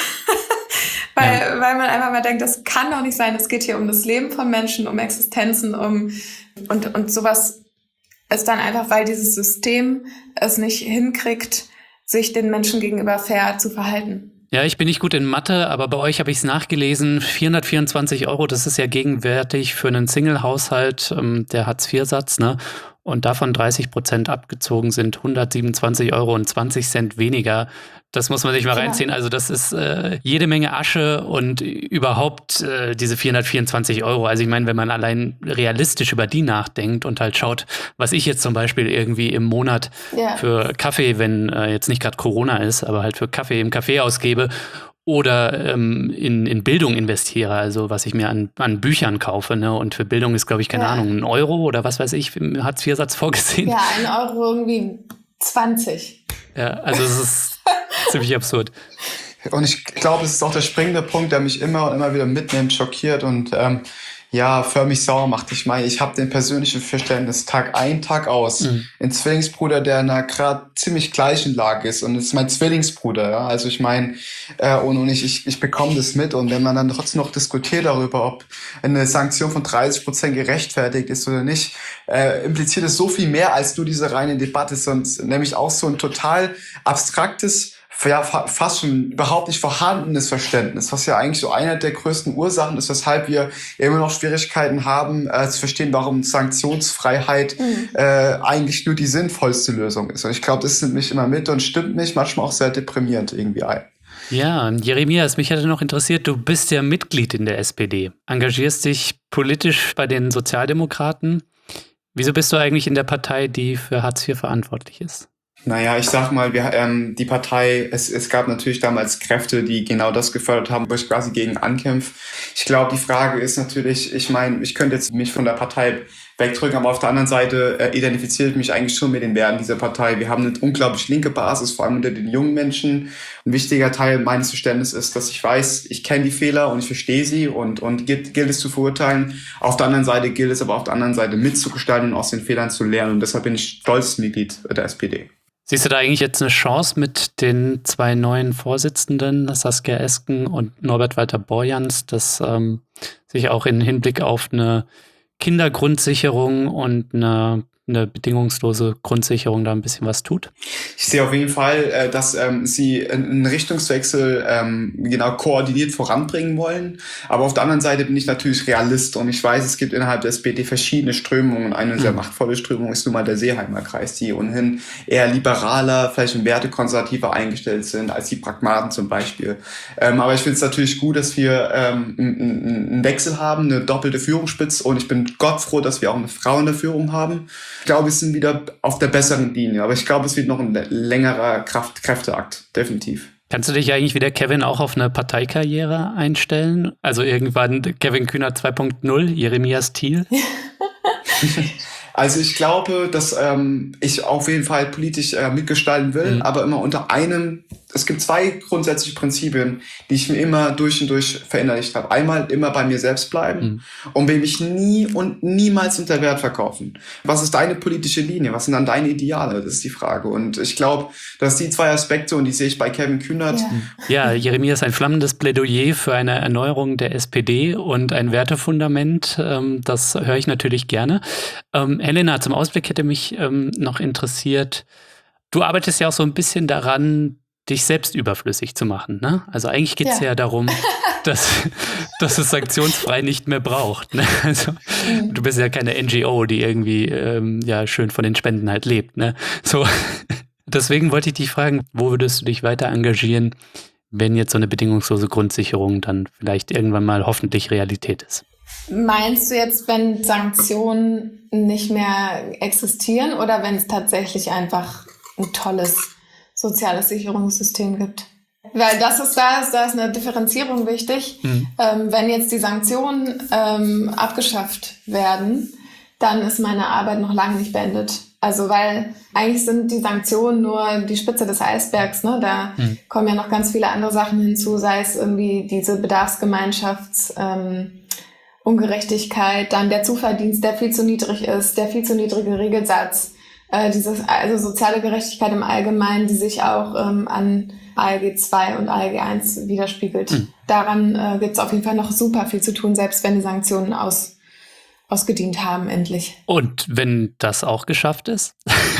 Speaker 2: weil, ja. weil man einfach mal denkt, das kann doch nicht sein. Es geht hier um das Leben von Menschen, um Existenzen, um und, und sowas ist dann einfach, weil dieses System es nicht hinkriegt, sich den Menschen gegenüber fair zu verhalten.
Speaker 1: Ja, ich bin nicht gut in Mathe, aber bei euch habe ich es nachgelesen. vierhundertvierundzwanzig Euro, das ist ja gegenwärtig für einen Single-Haushalt, ähm, der Hartz vier Satz, ne? Und davon dreißig Prozent abgezogen sind hundertsiebenundzwanzig Euro und zwanzig Cent weniger. Das muss man sich mal ja. reinziehen. Also das ist äh, jede Menge Asche und überhaupt äh, diese vierhundertvierundzwanzig Euro. Also ich meine, wenn man allein realistisch über die nachdenkt und halt schaut, was ich jetzt zum Beispiel irgendwie im Monat ja. für Kaffee, wenn äh, jetzt nicht gerade Corona ist, aber halt für Kaffee im Café ausgebe oder ähm, in, in Bildung investiere, also was ich mir an, an Büchern kaufe. Ne? Und für Bildung ist, glaube ich, keine ja. Ahnung, ein Euro oder was weiß ich, im Hartz vier Satz vorgesehen.
Speaker 2: Ja, ein Euro irgendwie zwanzig.
Speaker 1: Ja, also es ist ziemlich absurd.
Speaker 3: Und ich glaube, es ist auch der springende Punkt, der mich immer und immer wieder mitnimmt, schockiert und ähm, ja, für mich sauer macht. Ich meine, ich habe den persönlichen Verständnis Tag ein, Tag aus. Mhm. Ein Zwillingsbruder, der in einer gerade ziemlich gleichen Lage ist. Und es ist mein Zwillingsbruder. Ja? Also ich meine, äh, und, und ich, ich, ich bekomme das mit. Und wenn man dann trotzdem noch diskutiert darüber, ob eine Sanktion von dreißig Prozent gerechtfertigt ist oder nicht, äh, impliziert es so viel mehr als nur diese reine Debatte. Sonst nämlich auch so ein total abstraktes, ja, fast schon überhaupt nicht vorhandenes Verständnis, was ja eigentlich so eine der größten Ursachen ist, weshalb wir immer noch Schwierigkeiten haben, äh, zu verstehen, warum Sanktionsfreiheit mhm. äh, eigentlich nur die sinnvollste Lösung ist. Und ich glaube, das nimmt mich immer mit und stimmt mich manchmal auch sehr deprimierend irgendwie ein.
Speaker 1: Ja, Jeremias, mich hätte noch interessiert, du bist ja Mitglied in der S P D, engagierst dich politisch bei den Sozialdemokraten. Wieso bist du eigentlich in der Partei, die für Hartz vier verantwortlich ist?
Speaker 3: Naja, ich sag mal, wir, ähm, die Partei, es, es gab natürlich damals Kräfte, die genau das gefördert haben, wo ich quasi gegen ankämpfe. Ich glaube, die Frage ist natürlich, ich meine, ich könnte jetzt mich von der Partei wegdrücken, aber auf der anderen Seite äh, identifiziere ich mich eigentlich schon mit den Werten dieser Partei. Wir haben eine unglaublich linke Basis, vor allem unter den jungen Menschen. Ein wichtiger Teil meines Verständnisses ist, dass ich weiß, ich kenne die Fehler und ich verstehe sie und, und gilt, gilt es zu verurteilen. Auf der anderen Seite gilt es aber auf der anderen Seite mitzugestalten und aus den Fehlern zu lernen. Und deshalb bin ich stolzes Mitglied der S P D.
Speaker 1: Siehst du da eigentlich jetzt eine Chance mit den zwei neuen Vorsitzenden, Saskia Esken und Norbert Walter-Borjans, dass ähm, sich auch im Hinblick auf eine Kindergrundsicherung und eine, eine bedingungslose Grundsicherung da ein bisschen was tut?
Speaker 3: Ich sehe auf jeden Fall, äh, dass ähm, sie einen Richtungswechsel ähm, genau koordiniert voranbringen wollen. Aber auf der anderen Seite bin ich natürlich Realist und ich weiß, es gibt innerhalb der S P D verschiedene Strömungen. Eine sehr machtvolle Strömung ist nun mal der Seeheimer Kreis, die ohnehin eher liberaler, vielleicht in Werte konservativer eingestellt sind als die Pragmaten zum Beispiel. Ähm, aber ich finde es natürlich gut, dass wir ähm, einen Wechsel haben, eine doppelte Führungsspitze und ich bin Gott froh, dass wir auch eine Frau in der Führung haben. Ich glaube, wir sind wieder auf der besseren Linie, aber ich glaube, es wird noch ein längerer Kraft- Kräfteakt, definitiv.
Speaker 1: Kannst du dich eigentlich wie der Kevin auch auf eine Parteikarriere einstellen? Also irgendwann Kevin Kühnert zwei Punkt null, Jeremias Thiel?
Speaker 3: Also ich glaube, dass ähm, ich auf jeden Fall politisch äh, mitgestalten will, mhm. aber immer unter einem, es gibt zwei grundsätzliche Prinzipien, die ich mir immer durch und durch verinnerlicht habe. Einmal immer bei mir selbst bleiben mhm. und will mich nie und niemals unter Wert verkaufen. Was ist deine politische Linie? Was sind dann deine Ideale? Das ist die Frage. Und ich glaube, dass die zwei Aspekte, und die sehe ich bei Kevin Kühnert.
Speaker 1: Ja, ja, Jeremias, ein flammendes Plädoyer für eine Erneuerung der S P D und ein Wertefundament. Ähm, das höre ich natürlich gerne. Ähm, Helena, zum Ausblick hätte mich ähm, noch interessiert, du arbeitest ja auch so ein bisschen daran, dich selbst überflüssig zu machen, ne? Also eigentlich geht es ja. ja darum, dass, dass es sanktionsfrei nicht mehr braucht, ne? Also mhm. du bist ja keine N G O, die irgendwie ähm, ja schön von den Spenden halt lebt, ne? So, deswegen wollte ich dich fragen, wo würdest du dich weiter engagieren, wenn jetzt so eine bedingungslose Grundsicherung dann vielleicht irgendwann mal hoffentlich Realität ist?
Speaker 2: Meinst du jetzt, wenn Sanktionen nicht mehr existieren oder wenn es tatsächlich einfach ein tolles soziales Sicherungssystem gibt? Weil das ist da, ist, da ist eine Differenzierung wichtig. Mhm. Ähm, wenn jetzt die Sanktionen ähm, abgeschafft werden, dann ist meine Arbeit noch lange nicht beendet. Also weil eigentlich sind die Sanktionen nur die Spitze des Eisbergs, ne? Da mhm. kommen ja noch ganz viele andere Sachen hinzu, sei es irgendwie diese Bedarfsgemeinschafts- ähm, Ungerechtigkeit, dann der Zuverdienst, der viel zu niedrig ist, der viel zu niedrige Regelsatz, äh, dieses, also soziale Gerechtigkeit im Allgemeinen, die sich auch ähm, an A L G zwei und A L G eins widerspiegelt. Mhm. Daran äh, gibt es auf jeden Fall noch super viel zu tun, selbst wenn die Sanktionen aus, ausgedient haben, endlich.
Speaker 1: Und wenn das auch geschafft ist?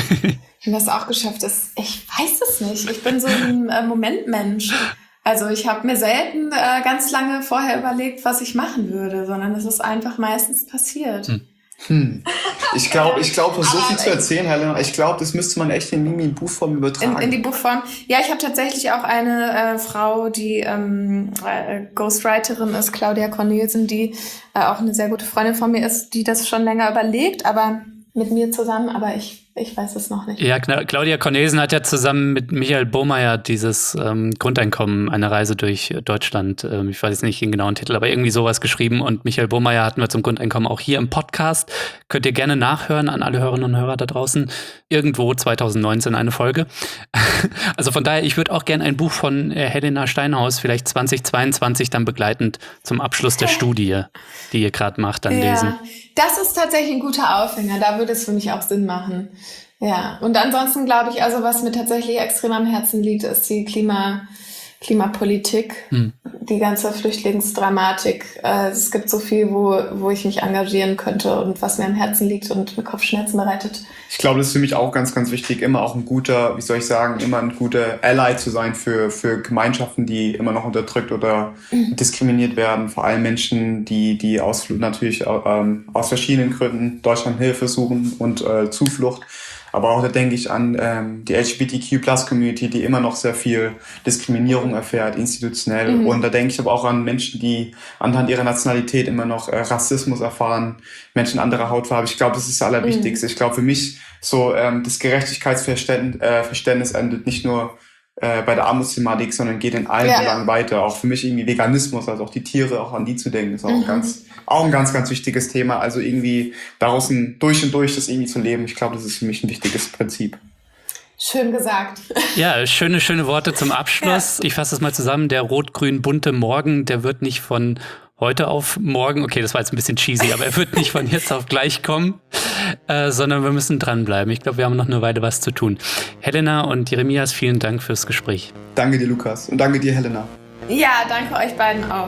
Speaker 2: Wenn das auch geschafft ist, ich weiß es nicht. Ich bin so ein äh, Momentmensch. Also ich habe mir selten äh, ganz lange vorher überlegt, was ich machen würde, sondern es ist einfach meistens passiert.
Speaker 3: Hm. Hm. Ich glaube, ich glaube, so viel zu erzählen, Helena. Ich glaube, das müsste man echt in die Buchform übertragen.
Speaker 2: In, in die Buchform. Ja, ich habe tatsächlich auch eine äh, Frau, die ähm, äh, Ghostwriterin ist, Claudia Cornelsen, die äh, auch eine sehr gute Freundin von mir ist, die das schon länger überlegt, aber mit mir zusammen, aber ich Ich weiß es noch nicht.
Speaker 1: Ja, Claudia Cornelsen hat ja zusammen mit Michael Bohmeier dieses ähm, Grundeinkommen, eine Reise durch Deutschland, ähm, ich weiß jetzt nicht den genauen Titel, aber irgendwie sowas geschrieben. Und Michael Bohmeier hatten wir zum Grundeinkommen auch hier im Podcast. Könnt ihr gerne nachhören an alle Hörerinnen und Hörer da draußen. Irgendwo zwanzig neunzehn eine Folge. Also von daher, ich würde auch gerne ein Buch von äh, Helena Steinhaus, vielleicht zwanzig zweiundzwanzig dann begleitend zum Abschluss der Studie, die ihr gerade macht, dann
Speaker 2: ja,
Speaker 1: lesen.
Speaker 2: Das ist tatsächlich ein guter Aufhänger. Da würde es für mich auch Sinn machen. Ja, und ansonsten glaube ich, also was mir tatsächlich extrem am Herzen liegt, ist die Klima, Klimapolitik, hm. die ganze Flüchtlingsdramatik. Äh, es gibt so viel, wo, wo ich mich engagieren könnte und was mir am Herzen liegt und mir Kopfschmerzen bereitet.
Speaker 3: Ich glaube, das ist für mich auch ganz, ganz wichtig, immer auch ein guter, wie soll ich sagen, immer ein guter Ally zu sein für, für Gemeinschaften, die immer noch unterdrückt oder mhm. diskriminiert werden. Vor allem Menschen, die, die aus, natürlich ähm, aus verschiedenen Gründen Deutschland Hilfe suchen und äh, Zuflucht. Aber auch da denke ich an ähm, die L G B T Q Plus Community, die immer noch sehr viel Diskriminierung erfährt, institutionell. Mhm. Und da denke ich aber auch an Menschen, die anhand ihrer Nationalität immer noch äh, Rassismus erfahren, Menschen anderer Hautfarbe. Ich glaube, das ist das Allerwichtigste. Mhm. Ich glaube, für mich so ähm, das Gerechtigkeitsverständnis äh, Verständnis endet nicht nur äh, bei der Armutsthematik, sondern geht in allen Belangen ja. weiter. Auch für mich irgendwie Veganismus, also auch die Tiere, auch an die zu denken, ist auch mhm. ganz... Auch ein ganz, ganz wichtiges Thema. Also irgendwie daraus ein, durch und durch das irgendwie zu leben. Ich glaube, das ist für mich ein wichtiges Prinzip.
Speaker 2: Schön gesagt.
Speaker 1: Ja, schöne, schöne Worte zum Abschluss. Ja. Ich fasse das mal zusammen. Der rot-grün-bunte Morgen, der wird nicht von heute auf morgen, okay, das war jetzt ein bisschen cheesy, aber er wird nicht von jetzt auf gleich kommen, äh, sondern wir müssen dranbleiben. Ich glaube, wir haben noch eine Weile was zu tun. Helena und Jeremias, vielen Dank fürs Gespräch.
Speaker 3: Danke dir, Lukas. Und danke dir, Helena.
Speaker 2: Ja, danke euch beiden auch.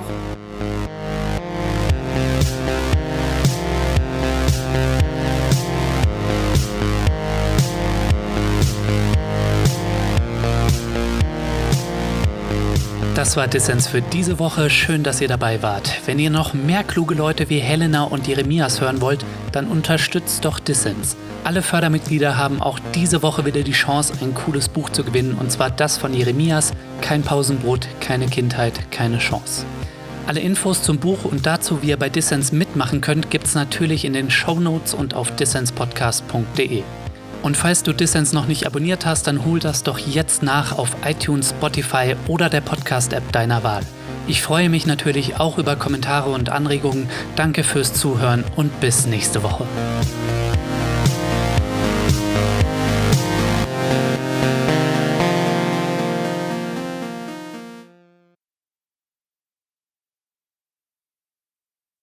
Speaker 1: Das war Dissens für diese Woche. Schön, dass ihr dabei wart. Wenn ihr noch mehr kluge Leute wie Helena und Jeremias hören wollt, dann unterstützt doch Dissens. Alle Fördermitglieder haben auch diese Woche wieder die Chance, ein cooles Buch zu gewinnen, und zwar das von Jeremias, Kein Pausenbrot, keine Kindheit, keine Chance. Alle Infos zum Buch und dazu, wie ihr bei Dissens mitmachen könnt, gibt's natürlich in den Shownotes und auf dissenspodcast punkt de. Und falls du Dissens noch nicht abonniert hast, dann hol das doch jetzt nach auf iTunes, Spotify oder der Podcast-App deiner Wahl. Ich freue mich natürlich auch über Kommentare und Anregungen. Danke fürs Zuhören und bis nächste Woche.